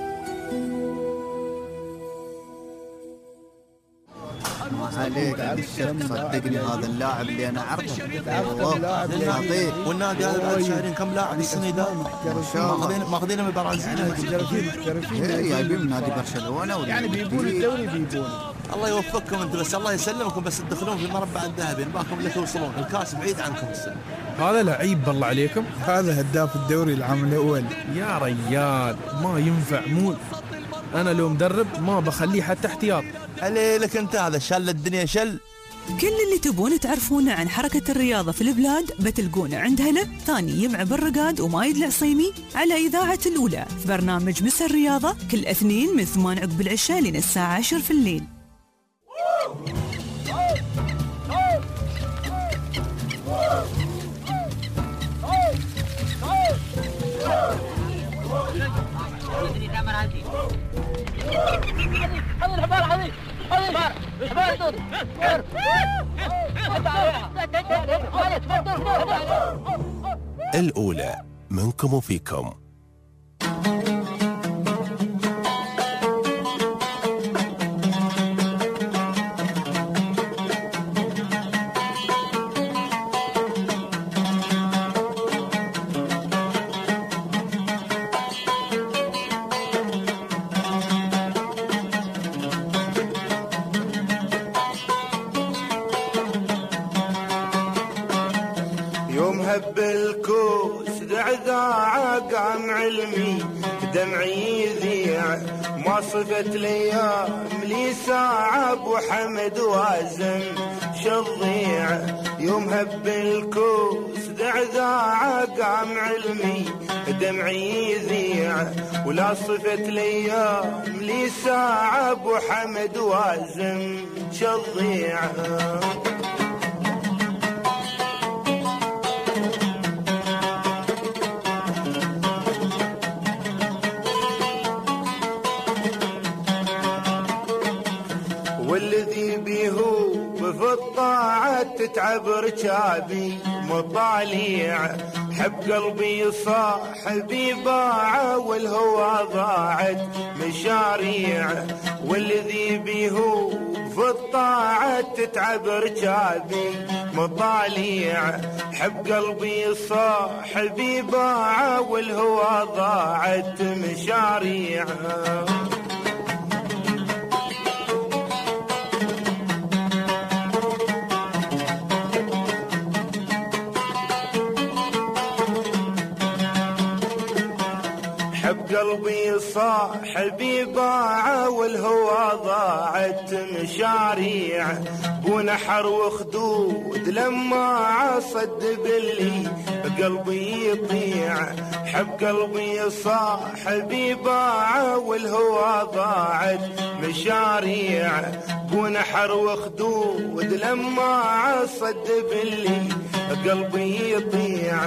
عليك عرشت صدقني هذا اللاعب اللي انا اعرفه والله والنادي هذا بعد شهرين كم لاعب السنه ده ماخذين ماخذين من البرازيل جايبين من نادي برشلونه يعني بيبون الدوري بيبون. الله يوفقكم انت بس، الله يسلمكم بس تدخلون في المربع الذهبي نباكم اللي توصلون، الكاس بعيد عنكم السنه. هذا لعيب بالله عليكم، هذا هداف الدوري العام الاول يا ريال ما ينفع مول. انا لو مدرب ما بخليه حتى احتياط. عليك انت هذا شل الدنيا شل. كل اللي تبون تعرفونه عن حركة الرياضة في البلاد بتلقونه عند هلا ثاني يمع بالرقاد ومايد العصيمي على إذاعة الأولى في برنامج مس الرياضة كل اثنين من ثمان عقب العشاء لين الساعة عشر في الليل. الأولى منكم وفيكم. هب الكوس دعذاعة قام علمي دمعي يذيع ما صفت ليام لي ساعة ابو حمد وازم شضيع يوم هب الكوس دعذاعة قام علمي دمعي يذيع ولا صفت ليام لي ساعة ابو حمد وازم شضيع والذي بيهو في الطاعة تتعب ركابي مطاليع حب قلبي صاحبي باعه والهوى ضاعت مشاريع والذي بيهو في الطاعة تتعب ركابي مطاليع حب قلبي صاحبي باعه والهوى ضاعت مشاريع قلبي صاحبي باعه والهوى ضاعت مشاريع بونحر وخدود لما عصد باللي قلبي يطيع حب قلبي صاحبي باعه والهوى ضاعت مشاريع بونحر وخدود لما عصد باللي قلبي يطيع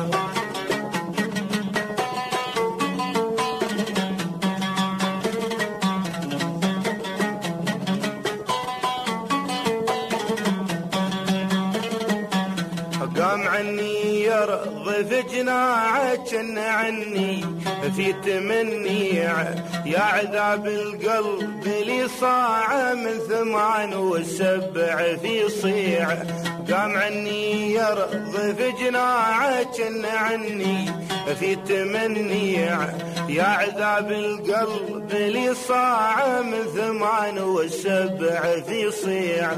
قام عني يرضى في جناعه كن عني في تمنيع يا عذاب القلب لي صاع من ثمان وسبع في صيع قام عني يرضى في جناعه كن عني في تمنيع يا عذاب القلب لي صاع من ثمان وسبع في صيع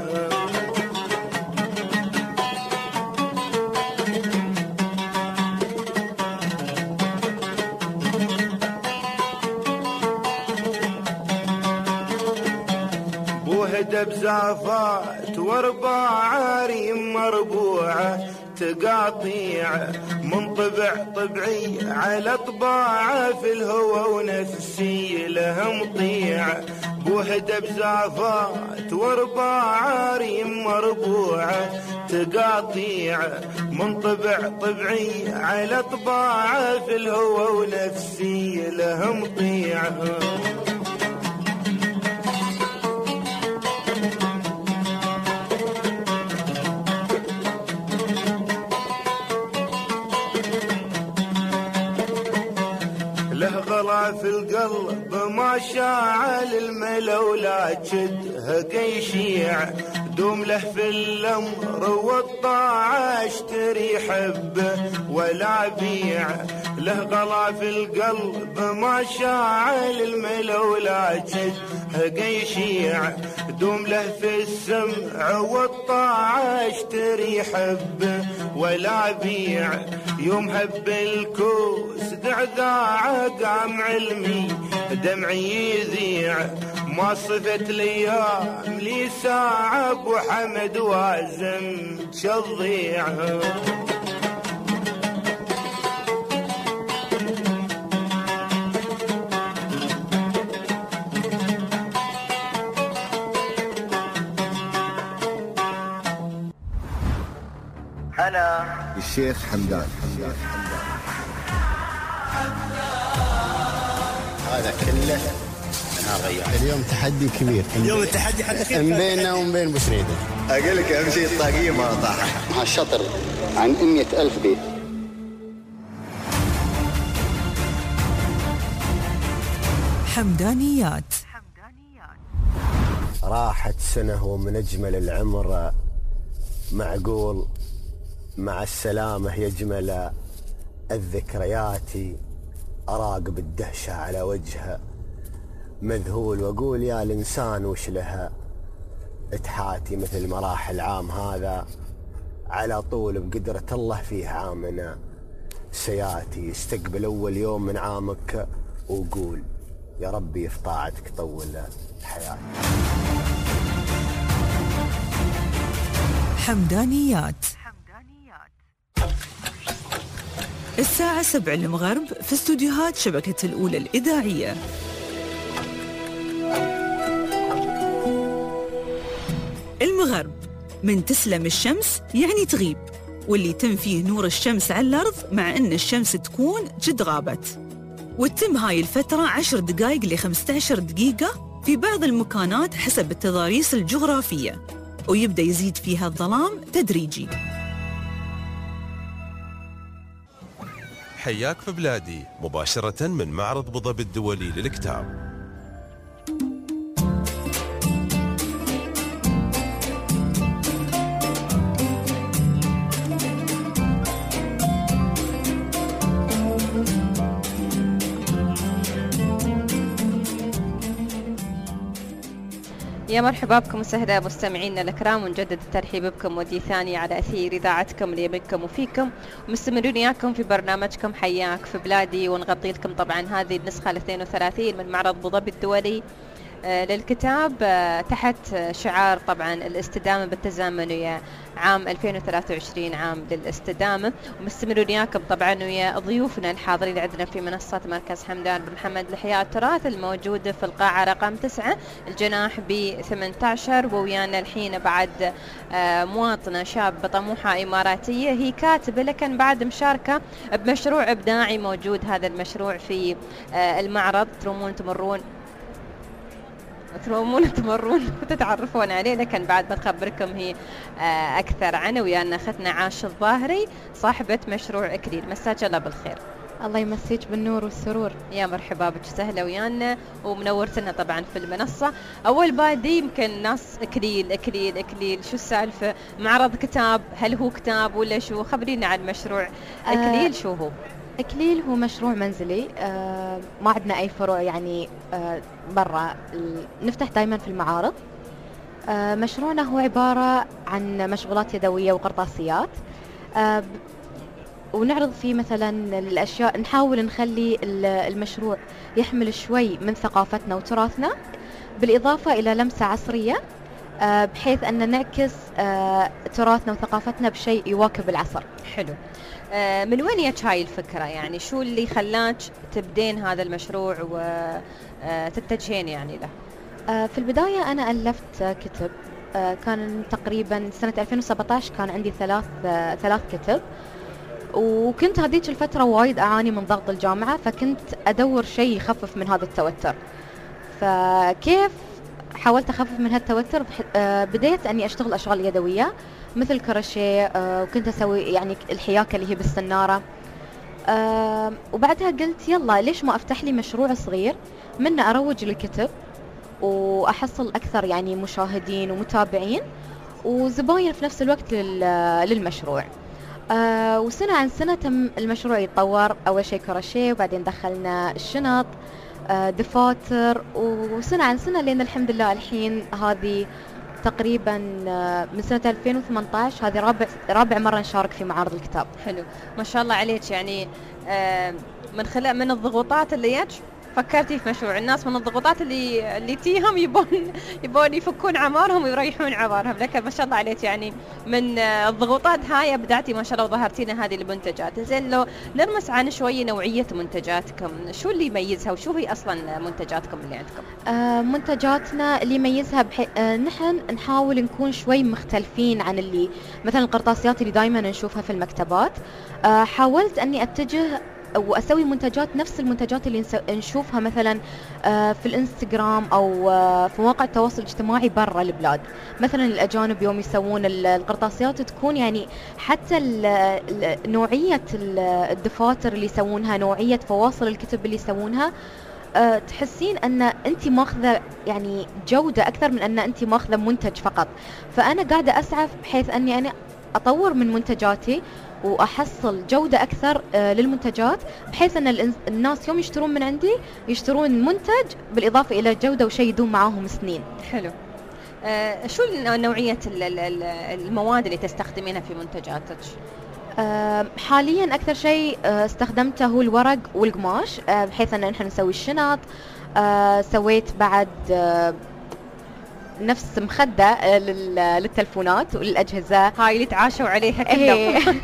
وهدب زافات وارباع ريم مربوعه تقاطيع من طبع طبعي على طباعه في الهوى ونفسي له مطيع بوهدب زافات وارباع ريم مربوعه تقاطيع من طبع طبعي على طباعه في الهوى ونفسي له مطيع غلا في القلب ما شاع للملا ولا تشد قيشيع دوم له في الامر والطاعه اشتري حبه ولا بيع له غلا في القلب ما شاع للملا ولا تشد قيشيع دوم له في السمع والطاعه اشتري حبه ولا بيع يوم هب الكوس دعذاعه قام علمي دمعي يذيع ما صفت ليام لي ساعه ابو حمد وازم شضيع أنا الشيخ حمدان حمدان هذا كله أنا غير اليوم تحدي كبير اليوم التحدي حقك من بيننا ومن بين بوسريدة أقول لك أهم شيء الطاقية ما طاحت مع الشطر عن مئة ألف بيت. حمدانيات راحت سنة ومن أجمل العمر معقول مع السلامة يجمل الذكريات أراقب الدهشة على وجهها مذهول وأقول يا الإنسان وش لها اتحاتي مثل مراحل عام هذا على طول بقدرة الله فيه عامنا سياتي. استقبل أول يوم من عامك وقول يا ربي في طاعتك طول حياتي. حمدانيات الساعة سبع المغرب في استوديوهات شبكة الأولى الإذاعية. المغرب من تسلم الشمس يعني تغيب، واللي تم فيه نور الشمس على الأرض مع أن الشمس تكون جد غابت، وتتم هاي الفترة عشر دقائق لخمسة عشر دقيقة في بعض المكانات حسب التضاريس الجغرافية، ويبدأ يزيد فيها الظلام تدريجي. حياك في بلادي مباشرة من معرض أبو ظبي الدولي للكتاب. يا مرحبا بكم وسهلا مستمعينا الكرام، ونجدد الترحيب بكم ودي ثانية على أثير إذاعتكم اللي بكم وفيكم، ومستمرين إياكم في برنامجكم حياك في بلادي، ونغطي لكم طبعا هذه النسخة الاثنين وثلاثين من معرض أبو ظبي الدولي للكتاب تحت شعار طبعا الاستدامة بالتزامن عام ألفين وثلاثة وعشرين عام للاستدامة. ومستمرون وياكم طبعا ويا ضيوفنا الحاضرين عندنا في منصة مركز حمدان بن محمد لإحياء التراث الموجودة في القاعة رقم تسعة الجناح ب ثمانية عشر، ويانا الحين بعد مواطنة شابة طموحة إماراتية، هي كاتبة لكن بعد مشاركة بمشروع إبداعي موجود هذا المشروع في المعرض. ترومون تمرون ترومون تمرون وتتعرفون عليه، لكن بعد ما تخبركم هي أكثر عنه. ويانا أختنا عاش الظاهري صاحبة مشروع إكليل. مساك الله بالخير. الله يمسيك بالنور والسرور. يا مرحبا بك، سهلة ويانا ومنورتنا طبعا في المنصة. أول بادي يمكن ناس إكليل إكليل إكليل شو السالفة؟ معرض كتاب، هل هو كتاب ولا شو؟ خبرينا عن مشروع إكليل. آه شو هو؟ إكليل هو مشروع منزلي، آه ما عندنا أي فروع يعني آه برا، نفتح دايما في المعارض. آه مشروعنا هو عبارة عن مشغولات يدوية وقرطاسيات، آه ونعرض فيه مثلا الأشياء، نحاول نخلي المشروع يحمل شوي من ثقافتنا وتراثنا بالإضافة إلى لمسة عصرية، آه بحيث أن نعكس آه تراثنا وثقافتنا بشيء يواكب العصر. حلو. من وين جت هاي الفكرة؟ يعني شو اللي خلاك تبدين هذا المشروع وتتجهين يعني له؟ في البداية أنا ألفت كتب، كان تقريبا سنة ألفين وسبعة عشر كان عندي ثلاث ثلاث كتب، وكنت هذيك الفترة وايد أعاني من ضغط الجامعة، فكنت أدور شيء يخفف من هذا التوتر. فكيف حاولت أخفف من هالتوتر؟ بديت أني أشتغل أشغال يدوية مثل كراشيه، آه وكنت أسوي يعني الحياكة اللي هي بالسنارة، آه وبعدها قلت يلا ليش ما أفتح لي مشروع صغير منه أروج للكتب وأحصل أكثر يعني مشاهدين ومتابعين وزباين في نفس الوقت للمشروع. آه وسنة عن سنة تم المشروع يتطور، أول شيء كراشيه وبعدين دخلنا الشنط، آه دفاتر، وسنة عن سنة لأن الحمد لله الحين هذه تقريبا من سنة ألفين وثمانية عشر هذه رابع رابع مرة نشارك في معارض الكتاب. حلو ما شاء الله عليك. يعني من خلال من الضغوطات اللي جت فكرتي في مشروع، الناس من الضغوطات اللي اللي تيهم يبون يبون يفكون عمارهم ويريحون عمارهم، لكن ما شاء الله عليك يعني من الضغوطات هاي ابدعتي ما شاء الله وظهرتينا هذه المنتجات. زين لو نرمس عن شويه نوعيه منتجاتكم، شو اللي يميزها وشو هي اصلا منتجاتكم اللي عندكم؟ آه منتجاتنا اللي يميزها بحي... آه نحن نحاول نكون شوي مختلفين عن اللي مثلا القرطاسيات اللي دائما نشوفها في المكتبات. آه حاولت اني اتجه وأسوي منتجات نفس المنتجات اللي نشوفها مثلا في الانستغرام أو في مواقع التواصل الاجتماعي برا البلاد. مثلا الأجانب يوم يسوون القرطاسيات تكون يعني حتى نوعية الدفاتر اللي يسوونها، نوعية فواصل الكتب اللي يسوونها، تحسين أن أنت ماخذة يعني جودة أكثر من أن أنت ماخذة منتج فقط. فأنا قاعدة أسعى بحيث أني أنا أطور من منتجاتي وأحصل جودة أكثر للمنتجات، بحيث أن الناس يوم يشترون من عندي يشترون منتج بالإضافة إلى جودة وشيء يدوم معاهم سنين. حلو. آه شو نوعية المواد اللي تستخدمينها في منتجاتك؟ أه حاليا أكثر شيء أه استخدمته هو الورق والقماش، أه بحيث أن نحن نسوي الشنط. أه سويت بعد أه نفس مخدة أه للتلفونات وللأجهزة، هاي اللي تعاشوا عليها كلهم.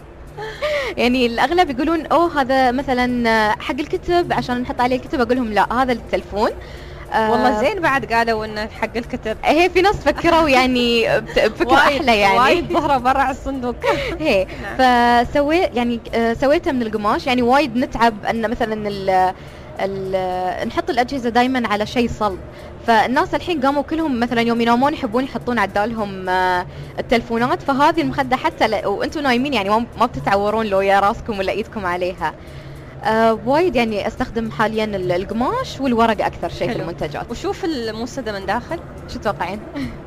يعني الأغلب يقولون أوه هذا مثلا حق الكتب عشان نحط عليه الكتب، أقول لهم لا هذا للتلفون. آه والله زين بعد قالوا انه حق الكتب. هي في ناس فكروا يعني بفكرة احلى يعني وايد ظهره برا على الصندوق. هي فسويت يعني سويتها من القماش. يعني وايد نتعب ان مثلا ال ال نحط الاجهزه دائما على شيء صلب، فالناس الحين قاموا كلهم مثلا يوم ينامون يحبون يحطون عدالهم التلفونات، فهذه المخده حتى وانتم نايمين يعني ما بتتعورون لو يا راسكم ولا ايدكم عليها. أه وايد يعني استخدم حاليا القماش والورق اكثر شيء في المنتجات. وشوف الموسده من داخل شو تتوقعين؟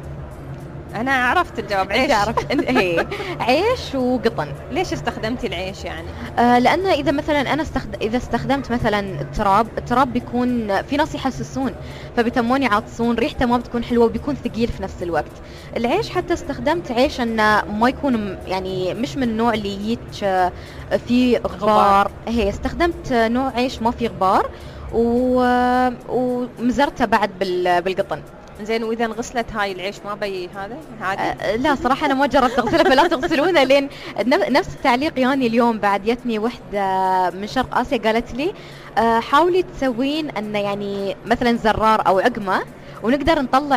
انا عرفت الجواب. عيش. عرفت هي عيش وقطن. ليش استخدمتي العيش يعني؟ آه لان اذا مثلا انا استخد... اذا استخدمت مثلا التراب التراب بيكون في ناس يحسسون فبيتمون يعطسون، ريحته ما بتكون حلوه وبيكون ثقيل في نفس الوقت. العيش حتى استخدمت عيش انه ما يكون يعني مش من النوع اللي يجيك فيه غبار. هي استخدمت نوع عيش ما فيه غبار و... ومزرته بعد بال... بالقطن. زين واذا انغسلت هاي العيش ما بي هذا عادي؟ أه لا صراحه انا ما جربت اغسله، فلا تغسلونه. لين نفس التعليق يعني اليوم بعد جتني وحده من شرق اسيا قالت لي أه حاولي تسوين انه يعني مثلا زرار او عقمه ونقدر نطلع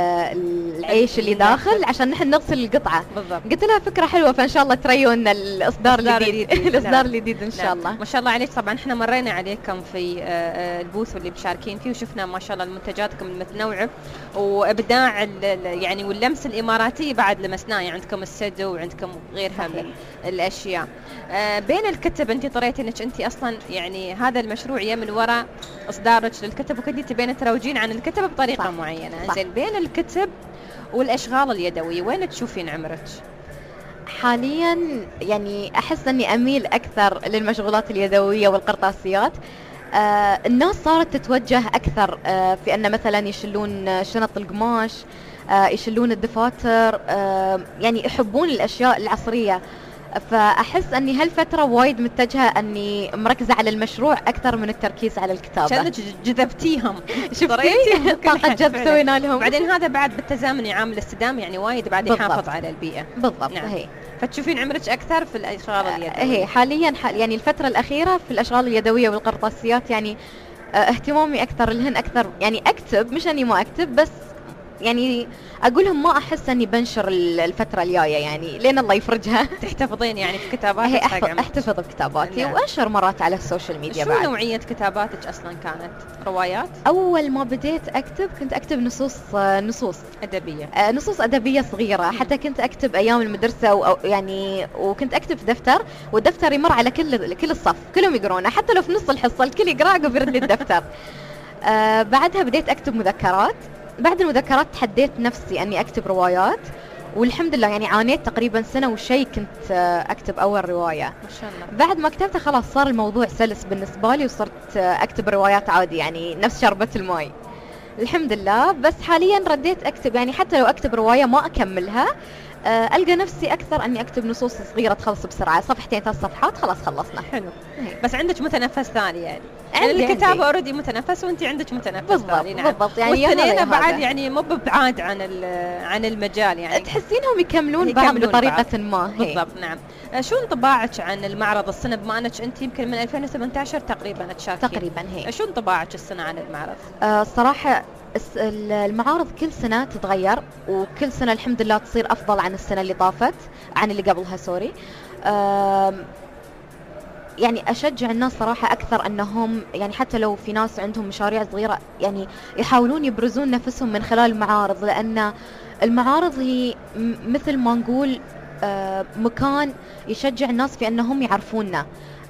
العيش اللي داخل عشان نحن نغسل القطعه. بالضبط. قلت لها فكره حلوه، فان شاء الله تريون الاصدار الجديد. الاصدار الجديد ان شاء الله. ما شاء الله عليك. طبعا احنا مرينا عليكم في البوث واللي مشاركين فيه وشفنا ما شاء الله منتجاتكم المتنوعه وابداع يعني واللمس الاماراتي بعد لمسناه. يعني عندكم السدو وعندكم غيرها من الاشياء. بين الكتب انت طريتي انك انت اصلا يعني هذا المشروع يا من وراء اصدارك للكتب وكنتي تبين تروجين عن الكتب بطريقه صح. معينه. زين بين الكتب والاشغال اليدويه وين تشوفين عمرك؟ حاليا يعني احس اني اميل اكثر للمشغولات اليدويه والقرطاسيات. آه الناس صارت تتوجه اكثر آه في ان مثلا يشلون شنط القماش، آه يشلون الدفاتر، آه يعني يحبون الاشياء العصريه. فأحس أني هالفترة وايد متجهة أني مركزة على المشروع أكثر من التركيز على الكتابة. كأنك جذبتيهم. شفتي؟ طاقة جذب سوينا لهم. بعدين هذا بعد بالتزامن يعامل الاستدامة يعني وايد بعد يحافظ على البيئة. بالضبط. نعم. هي. فتشوفين عمرك أكثر في الأشغال اليدوية. هي حاليا حال يعني الفترة الأخيرة في الأشغال اليدوية والقرطاسيات يعني اهتمامي أكثر لهن أكثر. يعني أكتب مش أني ما أكتب بس يعني أقولهم ما أحس أني بنشر الفترة الجاية يعني لين الله يفرجها. تحتفظين يعني في كتاباتك؟ هي أحتفظ, أحتفظ بكتاباتي. نعم. وأنشر مرات على السوشيال ميديا. شو بعد. نوعية كتاباتك أصلا كانت؟ روايات؟ أول ما بديت أكتب كنت أكتب نصوص نصوص أدبية. آه نصوص أدبية صغيرة. مم. حتى كنت أكتب أيام المدرسة أو يعني وكنت أكتب في دفتر والدفتر يمر على كل كل الصف كلهم يقرونه حتى لو في نص الحصة الكل يقرأ عقب يرد لي الدفتر. آه بعدها بديت أكتب مذكرات. بعد المذكرات تحديت نفسي أني أكتب روايات والحمد لله يعني عانيت تقريبا سنة وشي كنت أكتب أول رواية. ما شاء الله. بعد ما كتبتها خلاص صار الموضوع سلس بالنسبة لي وصرت أكتب روايات عادي يعني نفس شربة الماء الحمد لله. بس حاليا رديت أكتب يعني حتى لو أكتب رواية ما أكملها ألقى نفسي أكثر أني أكتب نصوص صغيرة تخلص بسرعة صفحتين ثلاث صفحات خلاص خلصنا. حلو. بس عندك متنفس ثاني يعني يعني الكتابة أوريدي متنفس وأنت عندك متنفس بالضبط ثاني. نعم. بالضبط يعني والثنين بعد يعني مو ببعاد عن عن المجال يعني تحسينهم يكملون بعض بطريقة بعض. ما هي. بالضبط نعم. شو انطباعك عن المعرض السنة بما أنك أنت يمكن من ألفين وثمانية عشر تقريبا تشاركين؟ تقريبا هي. شو انطباعك السنة عن المعرض؟ آه صراحة المعارض كل سنة تتغير وكل سنة الحمد لله تصير أفضل عن السنة اللي طافت عن اللي قبلها سوري. يعني أشجع الناس صراحة أكثر أنهم يعني حتى لو في ناس عندهم مشاريع صغيرة يعني يحاولون يبرزون نفسهم من خلال المعارض لأن المعارض هي مثل ما نقول مكان يشجع الناس في أنهم يعرفوننا.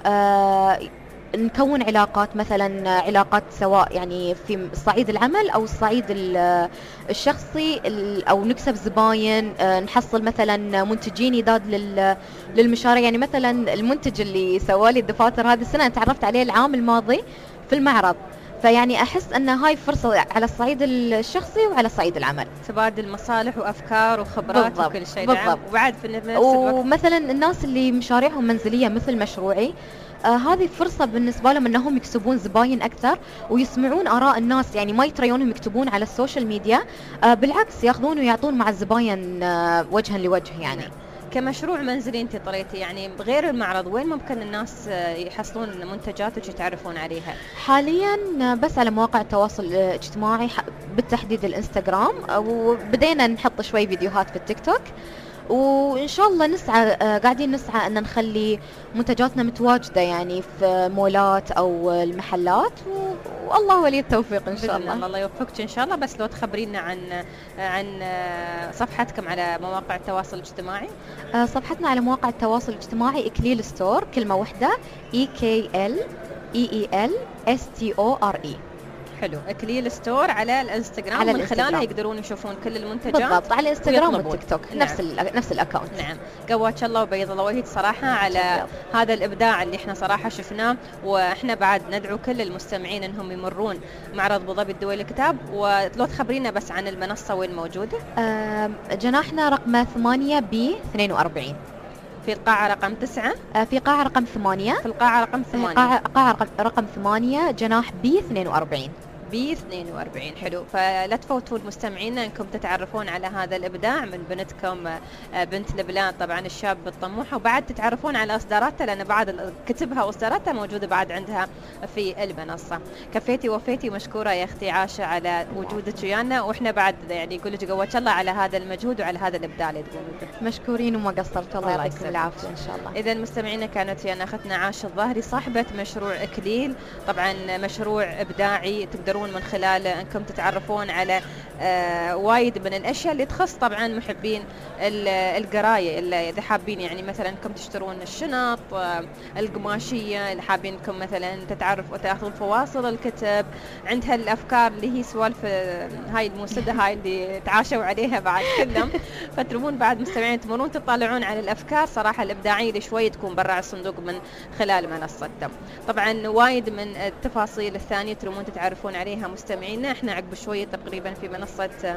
نكون علاقات مثلا علاقات سواء يعني في صعيد العمل او الصعيد الشخصي او نكسب زباين نحصل مثلا منتجين يداد للمشاريع. يعني مثلا المنتج اللي سوالي الدفاتر هذه السنة تعرفت عليه العام الماضي في المعرض فيعني أحس أن هاي فرصة على الصعيد الشخصي وعلى صعيد العمل، تبادل مصالح وأفكار وخبرات بالضبط. وكل شيء. بالضبط. نعم. وبعد في نفس الوقت ومثلا الناس اللي مشاريعهم منزلية مثل مشروعي، آه هذه فرصة بالنسبة لهم أنهم يكسبون زباين أكثر ويسمعون آراء الناس، يعني ما يتريونهم يكتبون على السوشيال ميديا، آه بالعكس ياخذون ويعطون مع الزباين آه وجها لوجه. يعني كمشروع منزلي انت طريتي، يعني غير المعرض وين ممكن الناس يحصلون منتجاتك يتعرفون عليها؟ حاليا بس على مواقع التواصل الاجتماعي، بالتحديد الانستغرام، وبدينا نحط شوي فيديوهات في التيك توك، وإن شاء الله نسعى قاعدين نسعى أن نخلي منتجاتنا متواجدة يعني في مولات أو المحلات، والله ولي التوفيق إن شاء الله. الله يوفقك إن شاء الله. بس لو تخبرينا عن عن صفحتكم على مواقع التواصل الاجتماعي. صفحتنا على مواقع التواصل الاجتماعي إكليل ستور، كلمة واحدة، E K L E E L S T O R E. حلو. إكليل ستور على الانستغرام، على من خلاله يقدرون يشوفون كل المنتجات بالضبط على الانستغرام والتيك توك. نعم. نفس نفس الاكونت. نعم. قواك الله وبيض الله وجهك صراحه على هذا الابداع اللي احنا صراحه شفناه، واحنا بعد ندعو كل المستمعين انهم يمرون معرض ابو ظبي الدولي للكتاب. ولو تخبرينا بس عن المنصه وين موجوده. جناحنا رقم ثمانية بي اثنين وأربعين، في القاعة رقم تسعة، في قاعة رقم ثمانية، في القاعة رقم ثمانية، قاعة, قاعة رقم ثمانية، جناح بي اثنين وأربعين. بي اثنين وأربعين. حلو. فلا تفوتون مستمعينا انكم تتعرفون على هذا الابداع من بنتكم بنت لبلان، طبعا الشاب الطموحه، وبعد تتعرفون على اصداراتها لان بعد كتبها واصداراتها موجوده بعد عندها في المنصه. كفيتي وفيتي، مشكوره يا اختي عاشه على وجودك ويانا، واحنا بعد يعني نقول لك قوة الله على هذا المجهود وعلى هذا الابداع اللي تقومون به. مشكورين وما قصرت، الله يعطيكم العافيه ان شاء الله. اذا مستمعينا كانت ويانا اختنا عاشه الظاهري صاحبه مشروع اكليل، طبعا مشروع ابداعي تقدرون من خلاله انكم تتعرفون على آه وايد من الاشياء اللي تخص طبعا محبين القرايه، اللي اذا حابين يعني مثلا انكم تشترون الشنط آه القماشيه، اللي حابين انكم مثلا تتعرفوا وتاخذون فواصل الكتب، عندها الافكار اللي هي سوالف آه هاي الموسده هاي اللي تعاشوا عليها بعد كلهم. فترمون بعد مستمعين تمرون تطالعون على الافكار صراحه الابداعيه اللي شوي تكون برا الصندوق من خلال منصتهم. طبعا وايد من التفاصيل الثانيه ترمون تتعرفون عليها مستمعينا. احنا عقب شويه تقريبا في منصه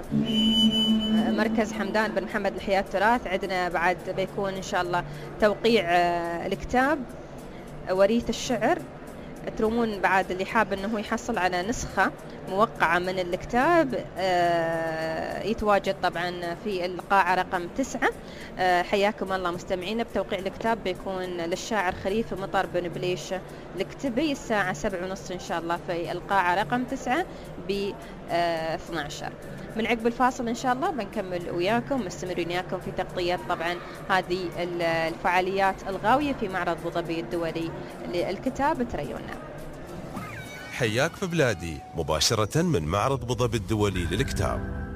مركز حمدان بن محمد لإحياء التراث عندنا بعد بيكون ان شاء الله توقيع الكتاب وريث الشعر. ترومون بعد اللي حاب انه يحصل على نسخه موقعه من الكتاب يتواجد طبعا في القاعه رقم تسعة. حياكم الله مستمعينا. بتوقيع الكتاب بيكون للشاعر خليفه مطر بن بليش الكتبي الساعه سبعة ونص ان شاء الله في القاعه رقم تسعة ب اثني عشر. من عقب الفاصل ان شاء الله بنكمل وياكم مستمرين وياكم في تغطيه طبعا هذه الفعاليات الغاويه في معرض ابو ظبي الدولي للكتاب. تريونا. حياك في بلادي مباشره من معرض ابو ظبي الدولي للكتاب.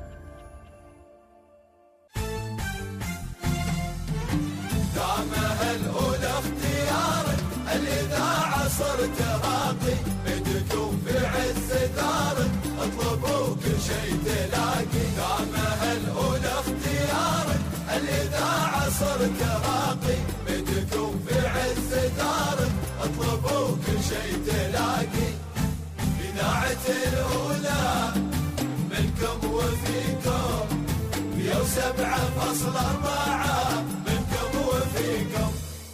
دعمها الأولى اختيارك، الإذاعة صرت راقي، بدكم في عز دارك، اطلبوا كل شيء تلاقي. دعمها الأولى اختيارك، الإذاعة صرت راقي، بدكم في عز دارك، اطلبوا كل شيء تلاقي. إذاعة الأولى منكم وفيكم، مية وسبعة فاصلة أربعة منكم وفيكم.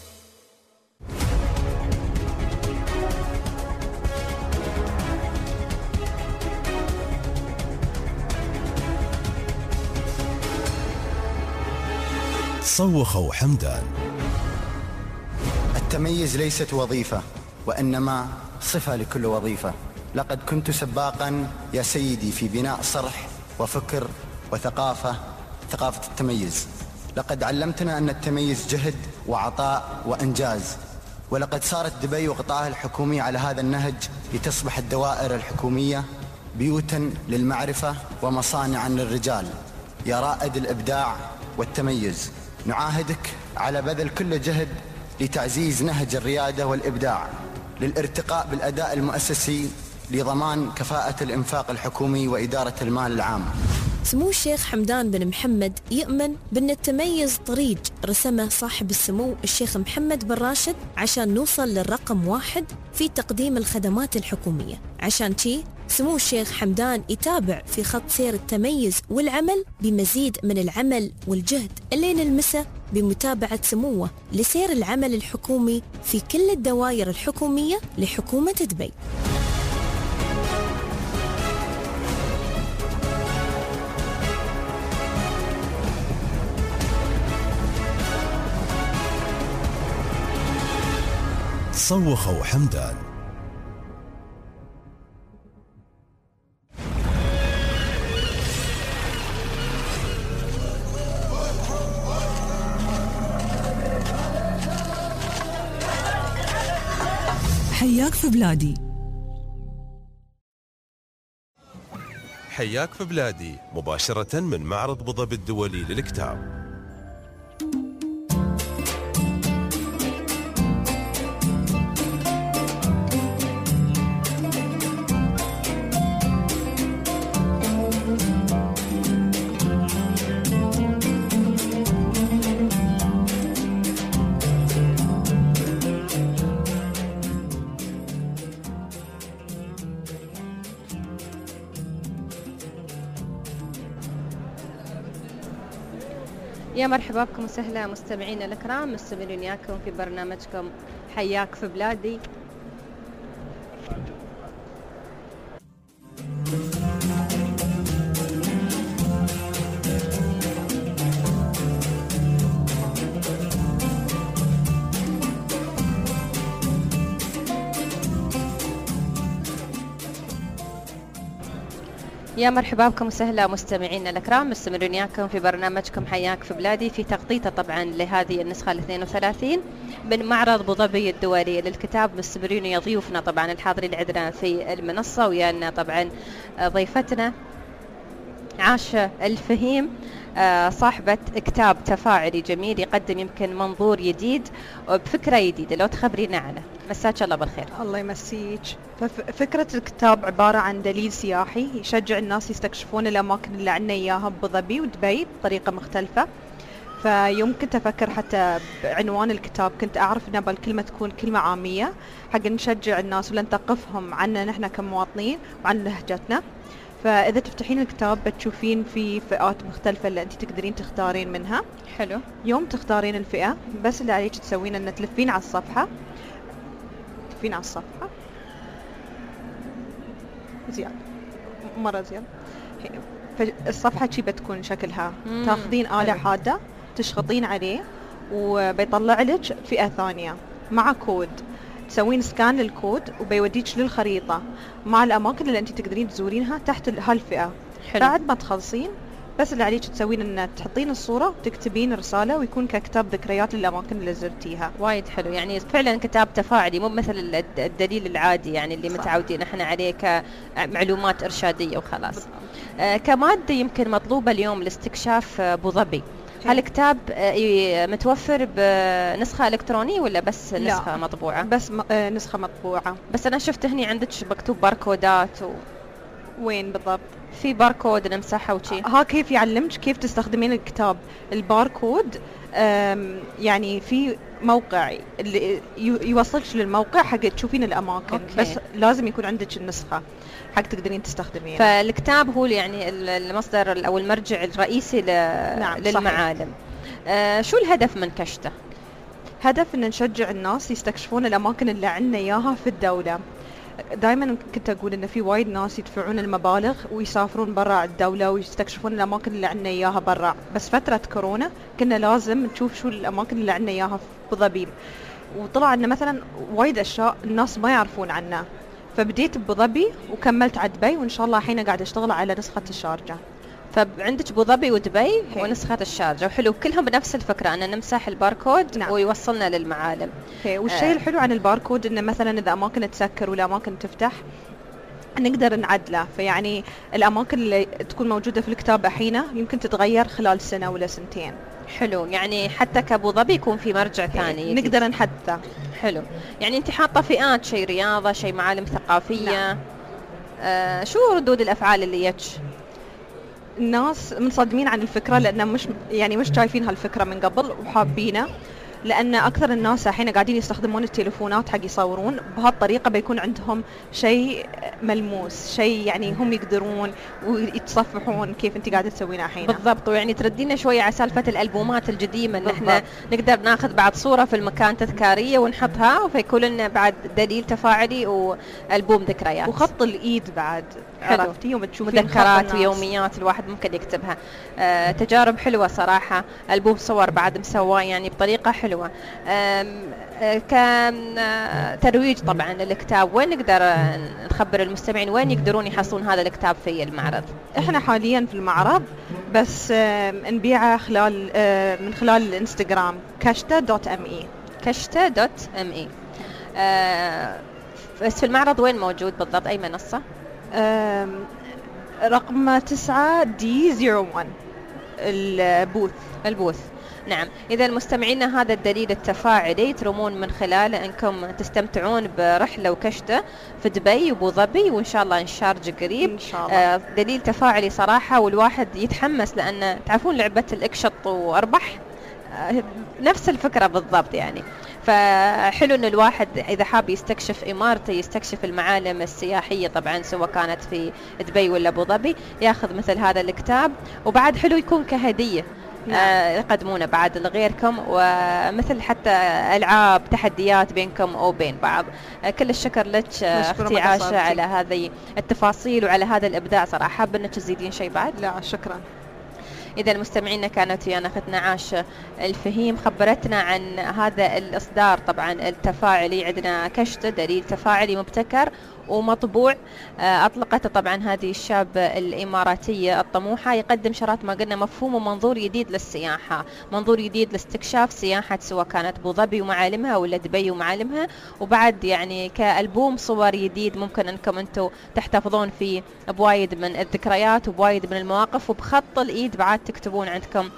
صوخوا حمدان. التميز ليست وظيفة وإنما صفة لكل وظيفة. لقد كنت سباقا يا سيدي في بناء صرح وفكر وثقافة، ثقافة التميز. لقد علمتنا أن التميز جهد وعطاء وإنجاز، ولقد صارت دبي وقطاعها الحكومي على هذا النهج لتصبح الدوائر الحكومية بيوتا للمعرفة ومصانعا للرجال. يا رائد الإبداع والتميز، نعاهدك على بذل كل جهد لتعزيز نهج الريادة والإبداع، للارتقاء بالأداء المؤسسي، لضمان كفاءة الإنفاق الحكومي وإدارة المال العام. سمو الشيخ حمدان بن محمد يؤمن بأن التميز طريق رسمه صاحب السمو الشيخ محمد بن راشد عشان نوصل للرقم واحد في تقديم الخدمات الحكومية. عشان شي سمو الشيخ حمدان يتابع في خط سير التميز والعمل بمزيد من العمل والجهد اللي نلمسه بمتابعة سموه لسير العمل الحكومي في كل الدوائر الحكومية لحكومة دبي. صوخوا حمدان. حياك في بلادي. حياك في بلادي مباشرة من معرض أبو ظبي الدولي للكتاب. يا مرحبا بكم وسهلا مستمعينا الكرام، مستمرين وياكم في برنامجكم حياك في بلادي. يا مرحبا بكم وسهلا مستمعينا الكرام، مستمرين وياكم في برنامجكم حياك في بلادي، في تغطيته طبعا لهذه النسخة الاثنين وثلاثين من معرض أبو ظبي الدولي للكتاب. مستمرين ويا ضيوفنا طبعا الحاضرين عندنا في المنصة، ويانا طبعا ضيفتنا عاشة الفهيم، صاحبة كتاب تفاعلي جميل يقدم يمكن منظور جديد وبفكرة جديدة، لو تخبرينا عنه. مساك الله بالخير. الله يمسيك. فكرة الكتاب عبارة عن دليل سياحي يشجع الناس يستكشفون الأماكن اللي عنا إياها بأبو ظبي ودبي بطريقة مختلفة. فيوم كنت أفكر حتى بعنوان الكتاب كنت أعرف أن بالكلمة تكون كلمة عامية حق نشجع الناس ولا نثقفهم عنا نحن كمواطنين وعن لهجتنا. فإذا تفتحين الكتاب بتشوفين في فئات مختلفة اللي أنت تقدرين تختارين منها. حلو. يوم تختارين الفئة بس اللي عليك تسوين أن تلفين على الصفحة، تلفين على الصفحة زيادة مرة زيادة. فالصفحة شي بتكون شكلها مم. تاخذين آلة حادة تشخطين عليه وبيطلع لك فئة ثانية مع كود، تسوين سكان للكود وبيوديك للخريطة مع الأماكن اللي أنت تقدرين تزورينها تحت هالفئة. حلو. بعد ما تخلصين بس اللي عليك تسوين أن تحطين الصورة وتكتبين رسالة ويكون ككتاب ذكريات للأماكن اللي زرتيها. وايد حلو، يعني فعلا كتاب تفاعلي مو مثل الدليل العادي يعني اللي صح. متعودين احنا عليه كمعلومات إرشادية وخلاص. آه كمادة يمكن مطلوبة اليوم لاستكشاف أبو ظبي. هل الكتاب متوفر بنسخة إلكترونية ولا بس نسخة لا. مطبوعة؟ بس م... آه نسخة مطبوعة. بس أنا شفت هني عندك مكتوب باركودات و... وين بالضبط؟ في باركود نمسحها وشي. ها كيف يعلمك كيف تستخدمين الكتاب. الباركود يعني في موقع اللي يوصلك للموقع حق تشوفين الأماكن. أوكي. بس لازم يكون عندك النسخة حق تقدرين تستخدمينها. فالكتاب هو يعني المصدر أو المرجع الرئيسي ل... نعم للمعالم. آه شو الهدف من كشته؟ هدف أن نشجع الناس يستكشفون الأماكن اللي عنا إياها في الدولة. دائما كنت أقول إن في وايد ناس يدفعون المبالغ ويسافرون برا الدولة ويستكشفون الأماكن اللي عنا إياها برا، بس فترة كورونا كنا لازم نشوف شو الأماكن اللي عنا إياها في أبو ظبي، وطلع إن مثلا وايد أشياء الناس ما يعرفون عنها. فبديت بأبو ظبي وكملت على دبي، وإن شاء الله الحين قاعدة أشتغل على نسخة الشارجة. فعندك أبو ظبي ودبي ونسخة الشارجة، وحلو كلهم بنفس الفكرة أن نمسح الباركود. نعم. ويوصلنا للمعالم. والشيء آه. الحلو عن الباركود إنه مثلا إذا أماكن تسكر ولا أماكن تفتح نقدر نعدله. فيعني الأماكن اللي تكون موجودة في الكتاب الحين يمكن تتغير خلال سنة ولا سنتين. حلو، يعني حتى كأبو ظبي يكون في مرجع ثاني نقدر نحدثه. حلو، يعني أنت حاطة فئات، شيء رياضة، شيء معالم ثقافية. نعم. آه شو ردود الأفعال اللي يتش؟ الناس منصدمين عن الفكرة لأن مش يعني مش شايفين هالفكرة من قبل وحابينه، لأن أكثر الناس الحين قاعدين يستخدمون التليفونات حق يصورون. بهالطريقة بيكون عندهم شيء ملموس، شيء يعني هم يقدرون ويتصفحون كيف أنت قاعدة تسوينها الحين. بالضبط، ويعني تردينا شوية على سالفة الألبومات القديمة إن إحنا نقدر ناخذ بعد صورة في المكان تذكارية ونحطها فيكون لنا بعد دليل تفاعلي وألبوم ذكريات وخط الإيد بعد. عرفتي يوم تشوفين مذكرات ويوميات الواحد ممكن يكتبها. آه تجارب حلوة صراحة. ألبوم صور بعد مسواه يعني بطريقة حلوة. آه كان آه ترويج طبعا للكتاب. وين نقدر نخبر المستمعين وين يقدرون يحصلون هذا الكتاب في المعرض؟ احنا حاليا في المعرض بس آه نبيعه خلال آه من خلال الانستغرام كشته دوت ام اي كشته دوت ام اي. بس في المعرض وين موجود بالضبط؟ أي منصة؟ رقم تسعة دي زيرو وان البوث البوث نعم. إذا المستمعين هذا الدليل التفاعلي ترمون من خلاله أنكم تستمتعون برحلة وكشتة في دبي وابو ظبي وإن شاء الله نشارج قريب إن شاء الله. آه دليل تفاعلي صراحة والواحد يتحمس لأن تعرفون لعبة الإكشط وأربح آه نفس الفكرة بالضبط يعني. فحلو ان الواحد اذا حاب يستكشف امارته يستكشف المعالم السياحيه طبعا سواء كانت في دبي ولا ابو ظبي ياخذ مثل هذا الكتاب وبعد حلو يكون كهديه. نعم. آه يقدمونه بعد لغيركم ومثل حتى العاب تحديات بينكم او بين بعض. آه كل الشكر لك اختي عاشة على هذه التفاصيل وعلى هذا الابداع صراحه. حابه انك تزيدين شيء بعد؟ لا شكرا. إذا المستمعين كانت ويانا أختنا عاشة الفهيم خبرتنا عن هذا الإصدار طبعا التفاعلي. عندنا كشته دليل تفاعلي مبتكر ومطبوع أطلقته طبعا هذه الشابة الإماراتية الطموحة يقدم شرات ما قلنا مفهوم ومنظور جديد للسياحة، منظور جديد لاستكشاف سياحة سواء كانت أبو ظبي ومعالمها ولا دبي ومعالمها. وبعد يعني كألبوم صور جديد ممكن أنكم أنتم تحتفظون فيه بوايد من الذكريات وبوايد من المواقف وبخط الإيد بعد تكتبون عندكم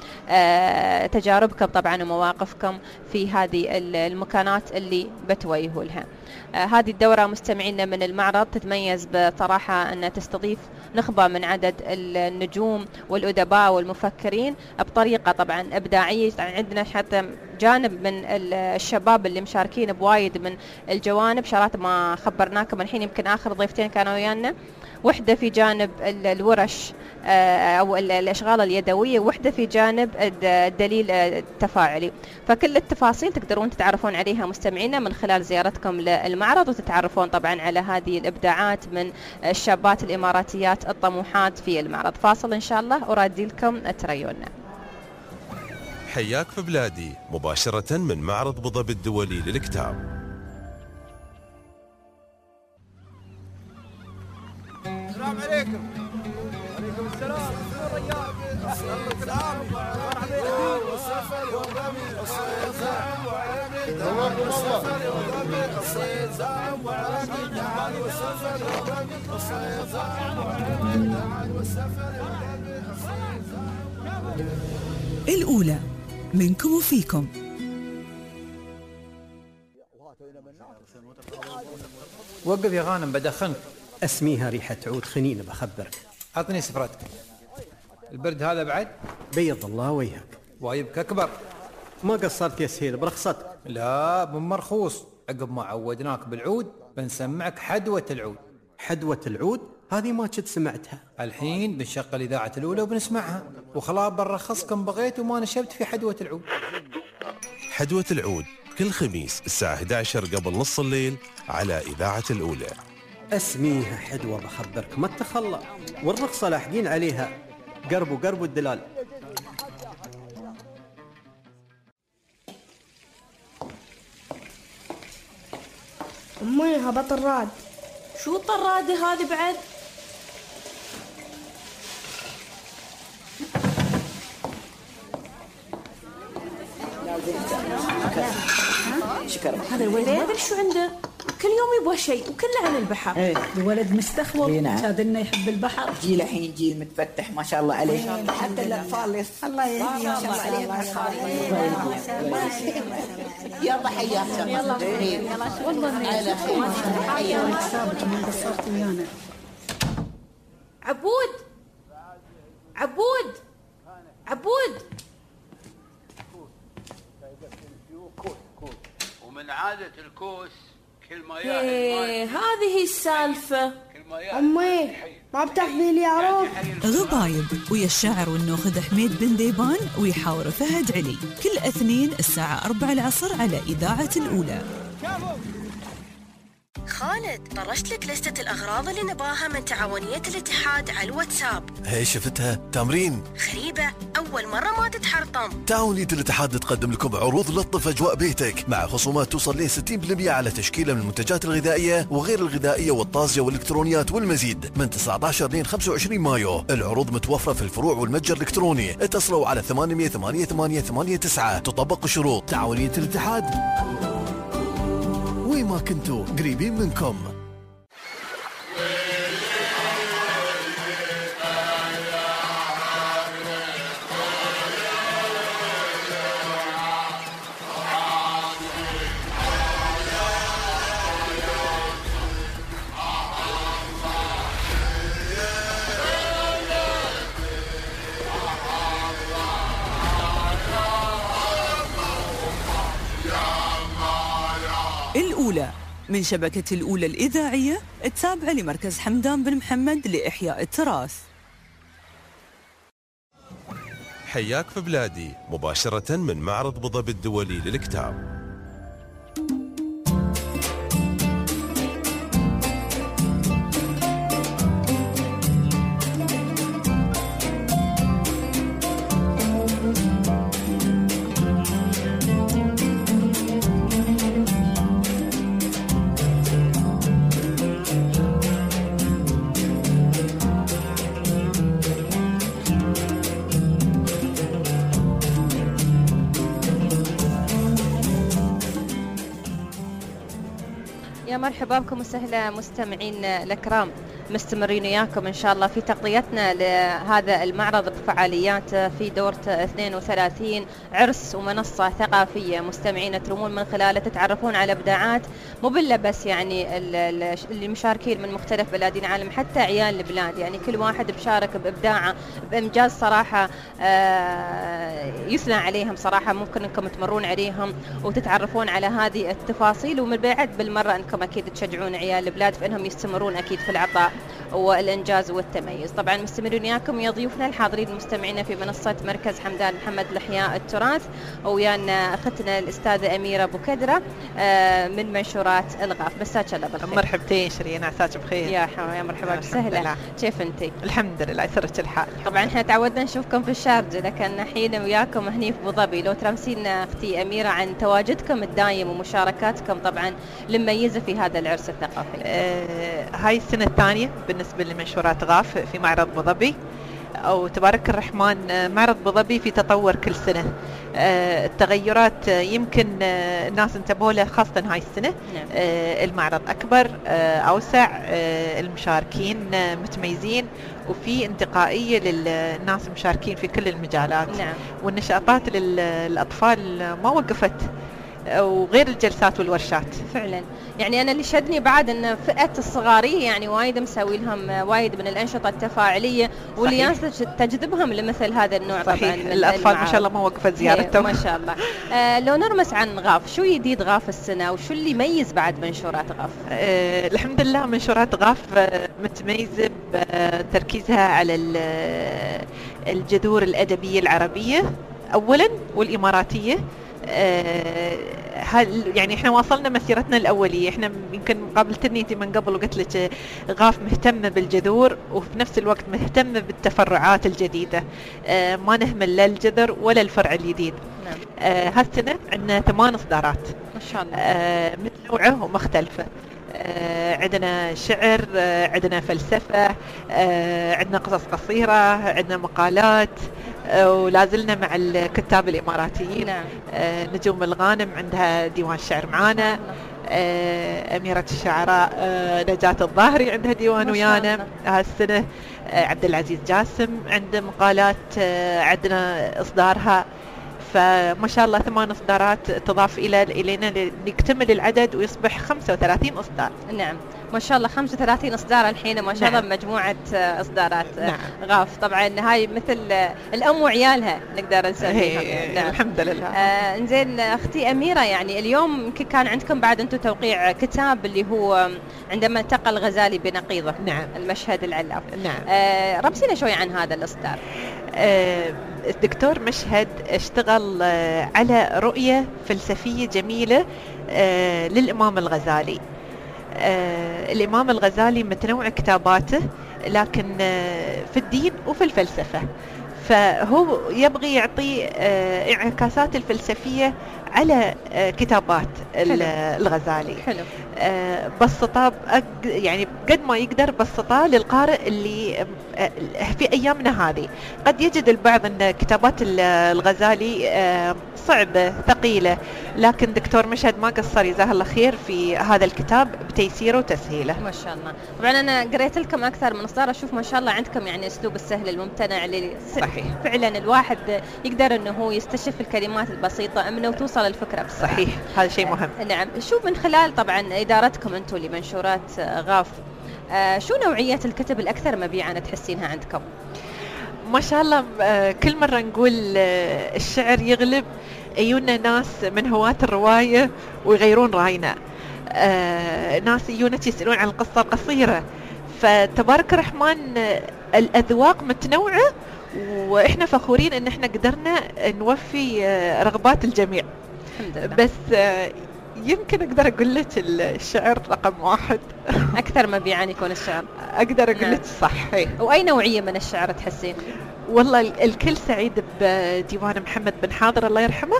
آه تجاربكم طبعا ومواقفكم في هذه المكانات اللي بتوجهوا لها. آه هذه الدورة مستمعينا من المعرض تتميز بصراحة أن تستضيف نخبة من عدد النجوم والأدباء والمفكرين بطريقة طبعا إبداعية. عندنا حتى جانب من الشباب اللي مشاركين بوايد من الجوانب شرات ما خبرناكم الحين. يمكن آخر ضيفتين كانوا ويانا وحدة في جانب الورش أو الأشغال اليدوية وحدة في جانب الدليل التفاعلي. فكل التفاصيل تقدرون تتعرفون عليها مستمعينا من خلال زيارتكم للمعرض وتتعرفون طبعا على هذه الإبداعات من الشابات الإماراتيات الطموحات في المعرض. فاصل إن شاء الله ورادي لكم تريونا. حياك في بلادي مباشرة من معرض أبو ظبي الدولي للكتاب. السلام عليكم. وعليكم السلام. الأولى منكم وفيكم. وقف يا غانم بدخنك. اسميها ريحة عود خنين بخبرك. عطني سفرتك. البرد هذا بعد؟ بيض الله وجهك. وايبك أكبر. ما قصرت يا سهيل برخصتك. لا بمرخوص. عقب ما عودناك بالعود بنسمعك حدوة العود. حدوة العود؟ هذه ما كنت سمعتها. الحين بنشغل إذاعة الأولى وبنسمعها وخلاص بنرخصكم بغيت وما نشبت في حدوة العود. حدوة العود كل خميس الساعة إحدى عشر قبل نص الليل على إذاعة الأولى. اسميها حدوة بخبرك ما تخلى والرخصة لاحقين عليها. قرب وقرب الدلال. أمي هبط الراد. شو الطرادة هذه بعد؟ شكرا. هذا الولد ما ادري شو عنده كل يوم يبغى شيء وكله عن البحر. ايه الولد مستخوض. ايه نعم. هذا انه يحب البحر. جيل الحين جيل متفتح ما شاء الله عليه. ايه حتى الاطفال الله يهديهم ما شاء الله عليهم. يلا حياك يلا يلا والله على خير. حياك سابق ما قصرت ويانا. عبود عبود عبود ومن عادة الكوس كل ما ايه ياهل هذه السالفة. أمي ما بتاخذي لي عروض؟ غبايب ويا الشاعر والنوخذ حميد بن ذيبان ويحاور فهد علي كل اثنين الساعة أربعة العصر على إذاعة الأولى. خالد طرشت لك لستة الأغراض اللي نباها من تعاونية الاتحاد على الواتساب. هي شفتها تمرين غريبة، أول مرة ما تتحرطم. تعاونية الاتحاد تقدم لكم عروض لطف أجواء بيتك مع خصومات توصل ل ستين بالمئة على تشكيلة من المنتجات الغذائية وغير الغذائية والطازجة والإلكترونيات والمزيد من تسعة عشر لين خمسة وعشرين مايو. العروض متوفرة في الفروع والمتجر الإلكتروني. اتصلوا على ثمانية ثمانية ثمانية ثمانية تسعة. تطبق الشروط. تعاونية الاتحاد وين ما كنتوا قريبين منكم. الأولى من شبكة الأولى الإذاعية التابعة لمركز حمدان بن محمد لإحياء التراث. حياك في بلادي مباشرة من معرض أبو ظبي الدولي للكتاب. يا مرحبا بكم وسهلا مستمعين الأكرام، مستمرين وياكم إن شاء الله في تغطيتنا لهذا المعرض بفعاليات في دورة اثنين وثلاثين عرس ومنصة ثقافية. مستمعين ترومون من خلاله تتعرفون على إبداعات مو بالله بس يعني اللي مشاركين من مختلف بلاد العالم، حتى عيال البلاد، يعني كل واحد بشارك بإبداعه بإنجاز صراحة يثنى عليهم صراحة. ممكن أنكم تمرون عليهم وتتعرفون على هذه التفاصيل، ومن بعد بالمرة أنكم أكيد تشجعون عيال البلاد فإنهم يستمرون أكيد في العطاء والإنجاز والتميز. طبعا مستمرين وياكم يا ضيوفنا الحاضرين المستمعين في منصة مركز حمدان محمد لإحياء التراث، ويانا أختنا الأستاذة أميرة أبو كدرة من منشورات الغاف. مساك الله بالخير. مرحبتين شيرين، عساك بخير. يا حما يا مرحبا بسهلة. كيف أنتي؟ الحمد لله يسرك الحال. طبعا احنا تعودنا نشوفكم في الشارجة، لكن الحين وياكم هني في أبو ظبي. لو ترمسينا أختي أميرة عن تواجدكم الدايم ومشاركاتكم طبعا المميزة في هذا العرس الثقافي. آه هاي السنة الثانية بالنسبة لمنشورات غاف في معرض أبو ظبي، أو تبارك الرحمن معرض أبو ظبي في تطور كل سنة. آه التغيرات يمكن آه الناس انتبهوا له خاصة هاي السنة. نعم. آه المعرض أكبر، آه أوسع، آه المشاركين آه متميزين، وفي انتقائية للناس المشاركين في كل المجالات. نعم. والنشاطات للأطفال ما وقفت، وغير الجلسات والورشات. فعلا يعني أنا اللي شدني بعد أن فئة الصغارية يعني وايد مسوي لهم وايد من الأنشطة التفاعلية واللي تجذبهم لمثل هذا النوع. صحيح. طبعا الأطفال ما شاء الله ما وقفت زيارتهم ما شاء الله. آه لو نرمس عن غاف، شو جديد غاف السنة وشو اللي يميز بعد منشورات غاف؟ آه الحمد لله منشورات غاف آه متميزة بتركيزها على الجذور الأدبية العربية أولا والإماراتية. آه هل يعني احنا واصلنا مسيرتنا الاوليه، احنا يمكن قابلتني انت من قبل وقلت لك غاف مهتمه بالجذور وفي نفس الوقت مهتمه بالتفرعات الجديده. آه ما نهمل لا الجذر ولا الفرع الجديد. نعم. آه هالسنه عندنا ثمان اصدارات ما شاء الله، آه متنوعه ومختلفه. آه عندنا شعر، آه عندنا فلسفه، آه عندنا قصص قصيره، عندنا مقالات، ولازلنا مع الكتاب الإماراتيين. نعم. آه نجوم الغانم عندها ديوان شعر معانا. آه أميرة الشعراء آه نجاة الظاهري عندها ديوان ويانا هالسنة. آه عبد العزيز جاسم عنده مقالات آه عندنا إصدارها. فما شاء الله ثمان إصدارات تضاف إلى إلينا ليكتمل العدد ويصبح خمسة وثلاثين إصدار. نعم ما شاء الله خمسة وثلاثين إصدار الحين ما شاء الله. نعم. مجموعة إصدارات. نعم. غاف طبعا هاي مثل الأم وعيالها نقدر نسميها. نعم. الحمد لله. آه إنزين أختي أميرة، يعني اليوم يمكن كان عندكم بعد أنتم توقيع كتاب اللي هو عندما التقى الغزالي بنقيضه. نعم. المشهد العلاف. نعم. آه رمسينا شوي عن هذا الإصدار. آه الدكتور مشهد اشتغل آه على رؤية فلسفية جميلة آه للإمام الغزالي. آه الإمام الغزالي متنوع كتاباته، لكن آه في الدين وفي الفلسفة، فهو يبغي يعطي آه انعكاسات الفلسفية على آه كتابات الغزالي. حلو. آه بسطها يعني قد ما يقدر بسطها للقارئ اللي آه في أيامنا هذه. قد يجد البعض أن كتابات الغزالي آه صعبة ثقيلة، لكن دكتور مشهد ما قصر جزاه الله خير في هذا الكتاب بتيسيره وتسهيله. ما شاء الله. طبعا أنا قريت لكم أكثر من إصدار، أشوف ما شاء الله عندكم يعني أسلوب السهل الممتنع اللي صحيح فعلا الواحد يقدر أنه هو يستشف الكلمات البسيطة منه وتوصل الفكرة بصراحة. صحيح هذا شيء مهم. نعم. شو من خلال طبعا إدارتكم أنتم لمنشورات غاف، آه شو نوعية الكتب الأكثر مبيعاً تحسينها عندكم؟ ما شاء الله آه كل مرة نقول آه الشعر يغلب، يجونا ناس من هواة الرواية ويغيرون رأينا. آه ناس يجونا يسألون عن القصة القصيرة، فتبارك الرحمن آه الأذواق متنوعة، وإحنا فخورين إن إحنا قدرنا نوفي آه رغبات الجميع. الحمد لله. بس آه يمكن أقدر أقول لك الشعر رقم واحد. أكثر مبيعاً يكون الشعر. أقدر أقول لك صح. وأي نوعية من الشعر تحسين؟ والله الكل سعيد بديوان محمد بن حاضر الله يرحمه،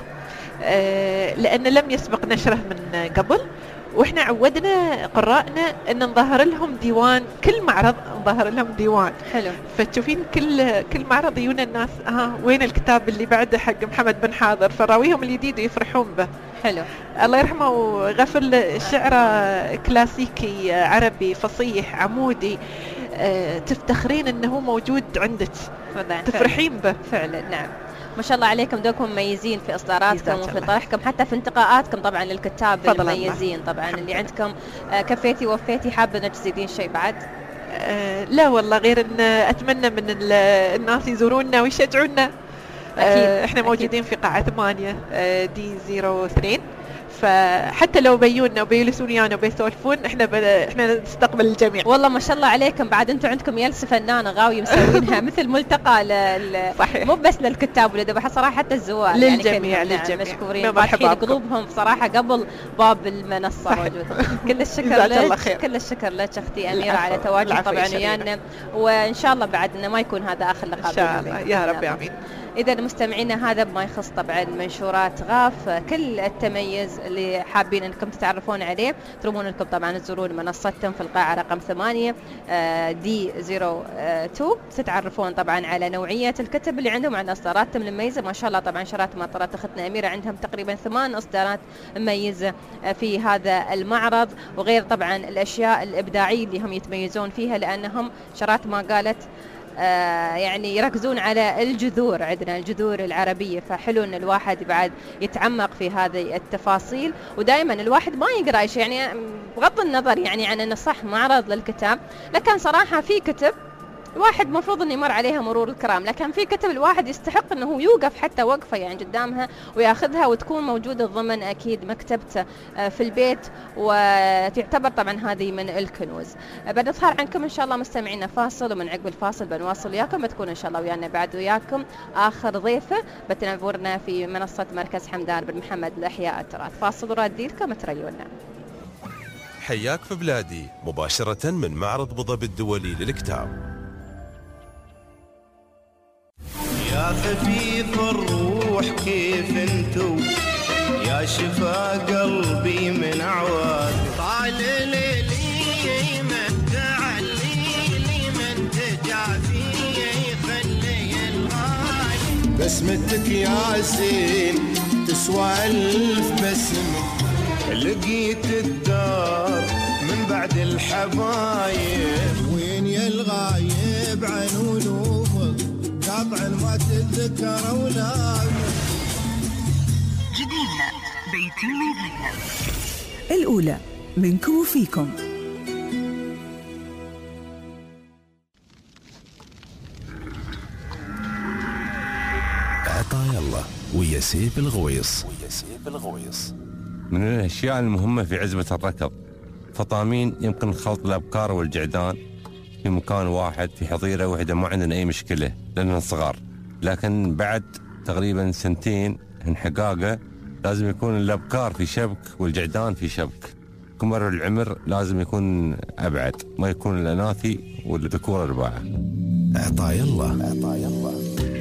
آه لأنه لم يسبق نشره من قبل، وإحنا عودنا قراءنا أن نظهر لهم ديوان، كل معرض نظهر لهم ديوان. حلو. فتشوفين كل كل معرض يجونا الناس ها وين الكتاب اللي بعده حق محمد بن حاضر، فراويهم الجديد ويفرحون به. حلو. الله يرحمه وغفر شعره كلاسيكي عربي فصيح عمودي، أه تفتخرين انه موجود عندك، تفرحين به فعلا. نعم ما شاء الله عليكم، دوكم مميزين في اصداراتكم وفي طرحكم، حتى في انتقاءاتكم طبعا للكتاب المميزين. طبعا اللي عندكم أه كفيتي وفيتي، حابه انك تزيدين شيء بعد؟ أه لا والله، غير ان اتمنى من الناس يزورونا ويشجعونا. أكيد. أه احنا موجودين أكيد. في قاعة ثمانية أه دي صفر اثنين، فحتى لو بيونا وبيجلسون ويانا وبيسولفون احنا ب... احنا نستقبل الجميع. والله ما شاء الله عليكم، بعد انتم عندكم جلسه فنانه غاويه مسوينها مثل ملتقى ل... صحيح. مو بس للكتاب والادب، صراحه حتى الزوار للجميع. يعني للجميع مشكورين، فاتحين قلوبهم صراحه قبل باب المنصه موجوده. كل الشكر لك، كل الشكر لك اختي اميره على تواجدك طبعا ويانا، وان شاء الله بعد انه ما يكون هذا اخر لقاء ان شاء الله. يا رب امين. إذا مستمعينا هذا بما يخص طبعا منشورات غاف، كل التميز اللي حابين أنكم تتعرفون عليه ترومون لكم طبعا تزورون منصتهم في القاعة رقم ثمانية دي صفر اثنين، تتعرفون طبعا على نوعية الكتب اللي عندهم، عن إصداراتهم المميزة. ما شاء الله طبعا شرات ما طرات أختنا أميرة عندهم تقريبا ثمان إصدارات مميزة في هذا المعرض، وغير طبعا الأشياء الإبداعية اللي هم يتميزون فيها، لأنهم شرات ما قالت آه يعني يركزون على الجذور، عندنا الجذور العربية، فحلو ان الواحد بعد يتعمق في هذه التفاصيل. ودائما الواحد ما يقرأ اي شيء، يعني بغض النظر يعني عن انه صح معرض للكتاب، لكن صراحة في كتب الواحد مفروض انه يمر عليها مرور الكرام، لكن في كتب الواحد يستحق انه يوقف حتى وقفه يعني قدامها وياخذها، وتكون موجوده ضمن اكيد مكتبته في البيت، وتعتبر طبعا هذه من الكنوز. بنظهر عنكم ان شاء الله مستمعينا فاصل، ومن عقب الفاصل بنواصل وياكم، بتكون ان شاء الله ويانا بعد وياكم اخر ضيفه بتنورنا في منصه مركز حمدان بن محمد لاحياء التراث. فاصل ورادي لكم تريونا. حياك في بلادي مباشره من معرض ابو ظبي الدولي للكتاب. يا خفيف الروح كيف انتو، يا شفا قلبي من عواد، طال ليلي من تعليلي من تجافي خلي الغالي، بسمتك يا زين تسوى الف بسمة، لقيت الدار من بعد الحبايب، وين يا الغايب عنون قطع ما تتذكر أولاد، الأولى منكم وفيكم. عطايا الله ويا سيف الغويص. ويا سيف الغويص من الأشياء المهمة في عزبة الركض فطامين يمكن خلط الأبكار والجعدان في مكان واحد في حظيرة واحدة، ما عندنا أي مشكلة لأننا صغار، لكن بعد تقريبا سنتين انحقاقه لازم يكون الأبكار في شبك والجعدان في شبك. كمر العمر لازم يكون أبعد، ما يكون الأناثي والذكور أربعة. عطايا الله عطايا الله.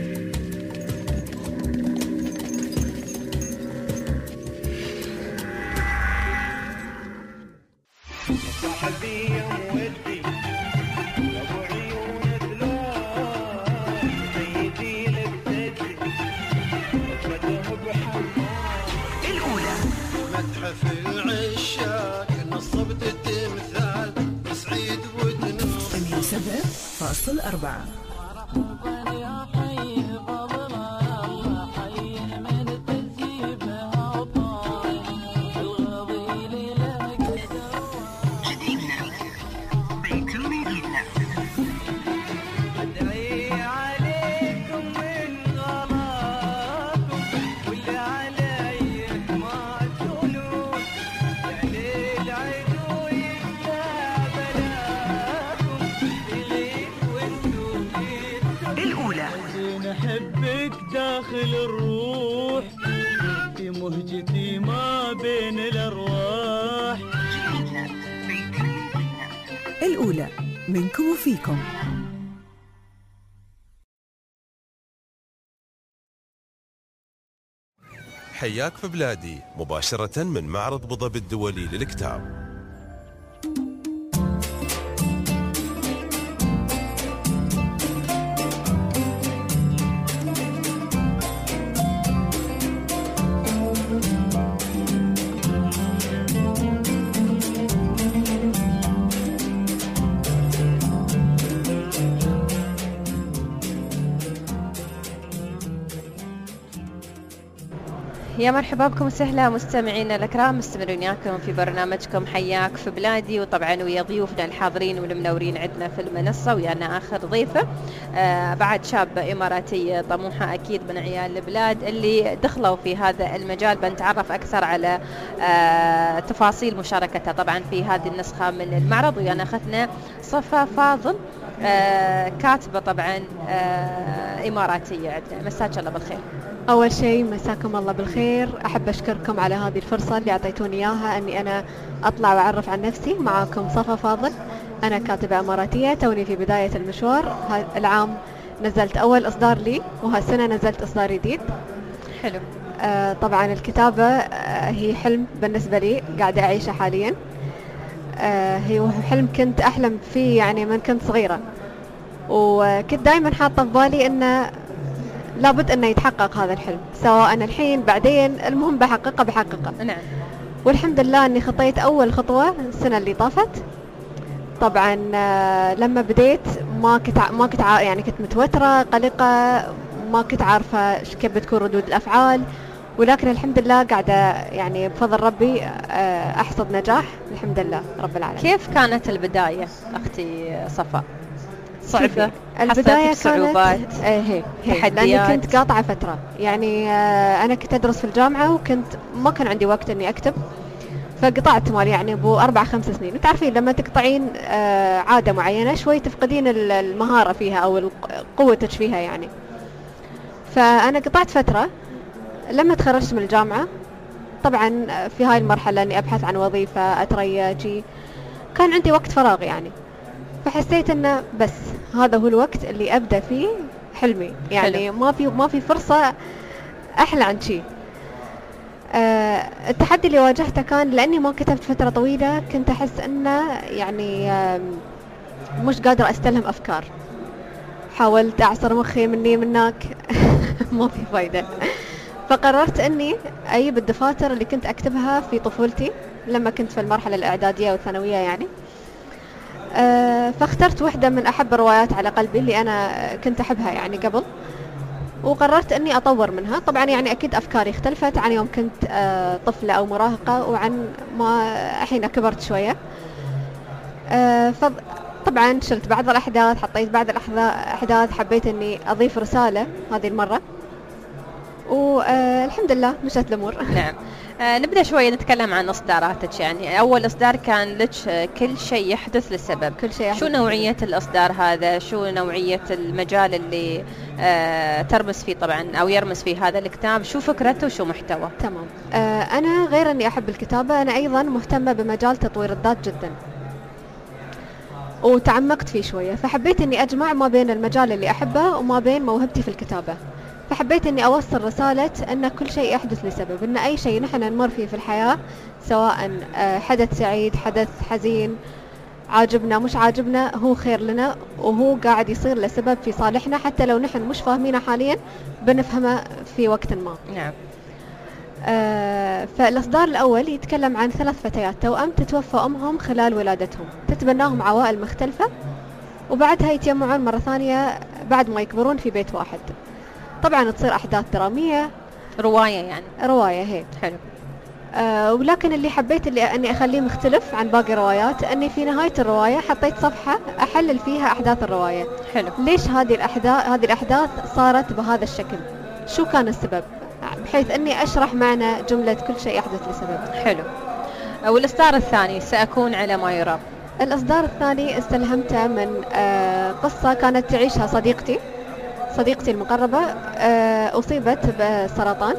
سبع فاصل أربعة. داخل الروح في مهجتي ما بين الأرواح. الأولى منكم وفيكم. حياك في بلادي مباشرة من معرض أبو ظبي الدولي للكتاب. يا مرحبا بكم وسهلا مستمعينا الأكرام، مستمرين وياكم في برنامجكم حياك في بلادي، وطبعا ويا ضيوفنا الحاضرين والمنورين عندنا في المنصة. ويانا آخر ضيفة آه بعد شابة إماراتية طموحة أكيد من عيال البلاد اللي دخلوا في هذا المجال. بنتعرف أكثر على آه تفاصيل مشاركتها طبعا في هذه النسخة من المعرض. ويانا أخذنا صفا فاضل آه كاتبة طبعا آه إماراتية عندنا. مساك الله بالخير. أول شيء مساكم الله بالخير، أحب أشكركم على هذه الفرصة اللي أعطيتوني إياها أني أنا أطلع وأعرف عن نفسي. معاكم صفا فاضل، أنا كاتبة إماراتية توني في بداية المشوار. العام نزلت أول إصدار لي، وهالسنة نزلت إصدار جديد. حلو. آه طبعا الكتابة آه هي حلم بالنسبة لي قاعدة أعيشه حاليا. آه هي حلم كنت أحلم فيه يعني من كنت صغيرة، وكنت دائما حاطة في بالي أنه لابد أنه يتحقق هذا الحلم، سواء الحين بعدين، المهم بحققه بحققه. نعم. والحمد لله أني خطيت أول خطوة السنة اللي طافت. طبعا لما بديت ما كنت ما كنت يعني كنت متوترة قلقة، ما كنت عارفة كيف بتكون ردود الأفعال، ولكن الحمد لله قاعدة يعني بفضل ربي أحصد نجاح الحمد لله رب العالمين. كيف كانت البداية أختي صفا؟ صعبة؟ البداية صعوبات؟ كانت ايه هي لأني كنت قاطعة فترة، يعني آه أنا كنت أدرس في الجامعة وكنت ما كان عندي وقت إني أكتب، فقطعت مال يعني بو أربع خمس سنين. تعرفين لما تقطعين آه عادة معينة شوي تفقدين المهارة فيها أو قوتك فيها يعني. فأنا قطعت فترة. لما تخرجت من الجامعة طبعا في هاي المرحلة إني أبحث عن وظيفة أتريجي، كان عندي وقت فراغ يعني، فحسيت انه بس هذا هو الوقت اللي ابدا فيه حلمي يعني. حلو. ما في ما في فرصه احلى عن شيء. أه التحدي اللي واجهته كان لاني ما كتبت فتره طويله، كنت احس انه يعني مش قادره استلهم افكار. حاولت اعصر مخي مني منك ما في فايده. فقررت اني اجيب الدفاتر اللي كنت اكتبها في طفولتي لما كنت في المرحله الاعداديه والثانويه يعني. أه فاخترت واحدة من أحب الروايات على قلبي اللي أنا كنت أحبها يعني قبل، وقررت اني اطور منها. طبعا يعني اكيد افكاري اختلفت عن يوم كنت آه طفلة او مراهقة وعن ما الحين كبرت شوية. آه طبعا شلت بعض الاحداث، حطيت بعض الاحداث، حبيت اني اضيف رسالة هذه المرة، والحمد لله مشت الامور. نعم. آه نبدأ شوية نتكلم عن إصداراتك. يعني أول إصدار كان لك كل شيء يحدث لسبب. كل شيء شو نوعية الإصدار هذا؟ شو نوعية المجال اللي آه ترمس فيه طبعا أو يرمس فيه هذا الكتاب؟ شو فكرته وشو محتوى؟ تمام. آه أنا غير أني أحب الكتابة، أنا أيضا مهتمة بمجال تطوير الذات جدا، وتعمقت فيه شوية، فحبيت أني أجمع ما بين المجال اللي أحبه وما بين موهبتي في الكتابة. فحبيت أني أوصل رسالة أن كل شيء يحدث لسبب، أن أي شيء نحن نمر فيه في الحياة، سواء حدث سعيد، حدث حزين، عاجبنا مش عاجبنا، هو خير لنا وهو قاعد يصير لسبب في صالحنا، حتى لو نحن مش فاهمينه حاليا بنفهمه في وقت ما. نعم. آه فالإصدار الأول يتكلم عن ثلاث فتيات توأم تتوفى أمهم خلال ولادتهم، تتبناهم عوائل مختلفة، وبعدها يتجمعون مرة ثانية بعد ما يكبرون في بيت واحد. طبعا تصير أحداث درامية، رواية يعني. رواية هي. حلو. آه ولكن اللي حبيت اللي أني أخليه مختلف عن باقي الروايات، أني في نهاية الرواية حطيت صفحة أحلل فيها أحداث الرواية. حلو. ليش هذه الأحداث هذه الأحداث صارت بهذا الشكل؟ شو كان السبب؟ بحيث أني أشرح معنى جملة كل شيء يحدث لسبب. حلو. والإصدار الثاني سأكون على ما يرام. الإصدار الثاني استلهمته من آه قصة كانت تعيشها صديقتي صديقتي المقربة. آه أصيبت بسرطان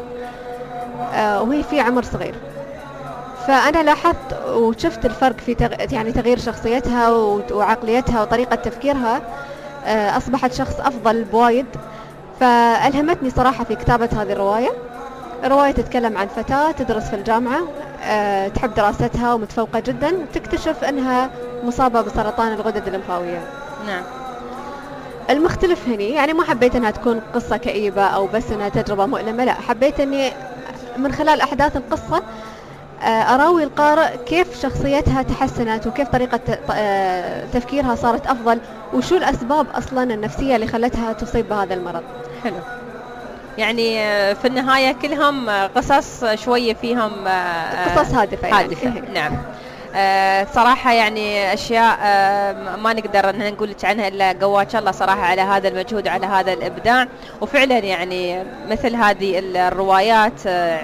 آه وهي في عمر صغير، فأنا لاحظت وشفت الفرق في تغ... يعني تغيير شخصيتها وعقليتها وطريقة تفكيرها. آه أصبحت شخص أفضل بوايد، فألهمتني صراحة في كتابة هذه الرواية. الرواية تتكلم عن فتاة تدرس في الجامعة، أه تحب دراستها ومتفوقة جدا، تكتشف أنها مصابة بسرطان الغدد الليمفاوية. نعم. المختلف هني يعني ما حبيت أنها تكون قصة كئيبة أو بس أنها تجربة مؤلمة، لا، حبيت أني من خلال أحداث القصة أه أراوي القارئ كيف شخصيتها تحسنت وكيف طريقة تفكيرها صارت أفضل، وشو الأسباب أصلا النفسية اللي خلتها تصيب بهذا المرض. حلو. يعني في النهاية كلهم قصص شوية فيهم قصص هادفة. هادفة. يعني. نعم. أه صراحة يعني أشياء أه ما نقدر أن نقول لك عنها إلا قواك الله صراحة على هذا المجهود وعلى هذا الإبداع. وفعلا يعني مثل هذه الروايات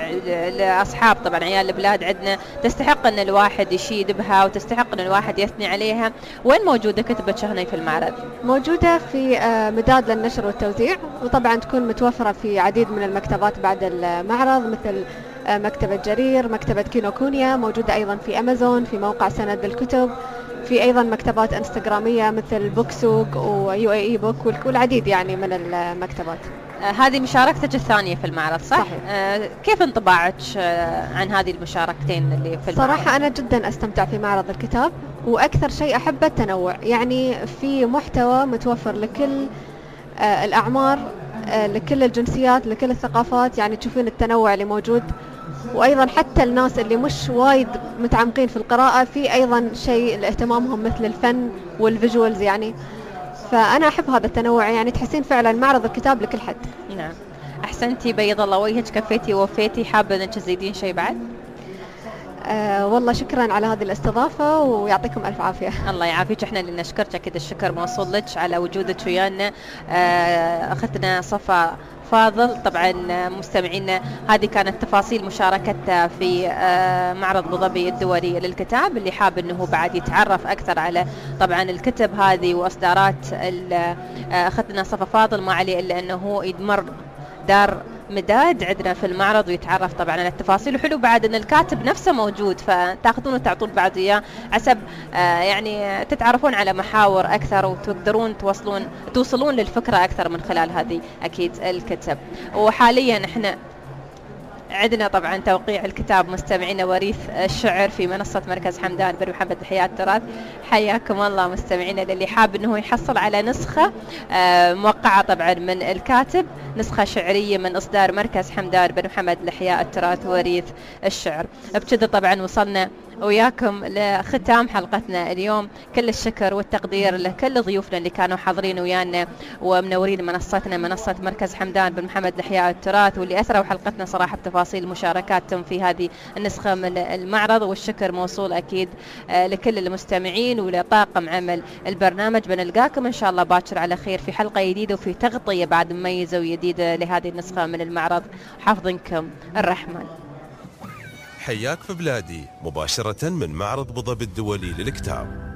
أه أصحاب طبعا عيال البلاد عندنا تستحق أن الواحد يشيد بها وتستحق أن الواحد يثني عليها. وين موجودة كتبك هنا في المعرض؟ موجودة في أه مداد للنشر والتوزيع، وطبعا تكون متوفرة في عديد من المكتبات بعد المعرض، مثل مكتبة جرير، مكتبة كينوكونيا، موجودة أيضا في أمازون، في موقع سند الكتب، في أيضا مكتبات انستغرامية مثل بوكسوق ويو اي اي بوك والعديد يعني من المكتبات. آه هذه مشاركتك الثانية في المعرض صح؟ صحيح. آه كيف انطباعك آه عن هذه المشاركتين اللي في المعرض؟ صراحة أنا جدا أستمتع في معرض الكتاب، وأكثر شيء أحب التنوع، يعني في محتوى متوفر لكل آه الأعمار، آه لكل الجنسيات، لكل الثقافات، يعني تشوفين التنوع اللي موجود. وأيضا حتى الناس اللي مش وايد متعمقين في القراءة في أيضا شيء لاهتمامهم مثل الفن والفيجوالز يعني. فأنا أحب هذا التنوع، يعني تحسين فعلا معرض الكتاب لكل حد. نعم. أحسنتي، بيض الله وجهك، كفيتي ووفيتي. حابة أنك تزيدين شيء بعد؟ آه والله شكرا على هذه الاستضافة ويعطيكم ألف عافية. الله يعافيك، احنا اللي نشكرك، أكيد الشكر موصول لك على وجودك ويانا. آه أخذنا صفا فاضل. طبعا مستمعينا هذه كانت تفاصيل مشاركتها في معرض ابو ظبي الدولي للكتاب. اللي حاب انه بعد يتعرف اكثر على طبعا الكتب هذه واصدارات اخذنا صفا فاضل، ما عليه الا انه يدمر دار مداد عندنا في المعرض ويتعرف طبعا على التفاصيل. وحلو بعد ان الكاتب نفسه موجود، فتاخذون وتعطون بعض اياه حسب آه يعني تتعرفون على محاور اكثر وتقدرون توصلون توصلون للفكره اكثر من خلال هذه اكيد الكتب. وحاليا احنا عندنا طبعا توقيع الكتاب مستمعينا وريث الشعر في منصة مركز حمدان بن محمد لإحياء التراث. حياكم الله مستمعينا. للي حاب انه يحصل على نسخة موقعة طبعا من الكاتب، نسخة شعرية من اصدار مركز حمدان بن محمد لإحياء التراث وريث الشعر. بكذا طبعا وصلنا وياكم لختام حلقتنا اليوم. كل الشكر والتقدير لكل ضيوفنا اللي كانوا حاضرين ويانا ومنورين منصتنا، منصة مركز حمدان بن محمد لإحياء التراث، واللي أثروا حلقتنا صراحة بتفاصيل مشاركاتهم في هذه النسخة من المعرض. والشكر موصول أكيد لكل المستمعين ولطاقم عمل البرنامج. بنلقاكم إن شاء الله باكر على خير في حلقة جديدة وفي تغطية بعد مميزة وجديدة لهذه النسخة من المعرض. حافظنكم الرحمن. حياك في بلادي مباشرة من معرض أبو ظبي الدولي للكتاب.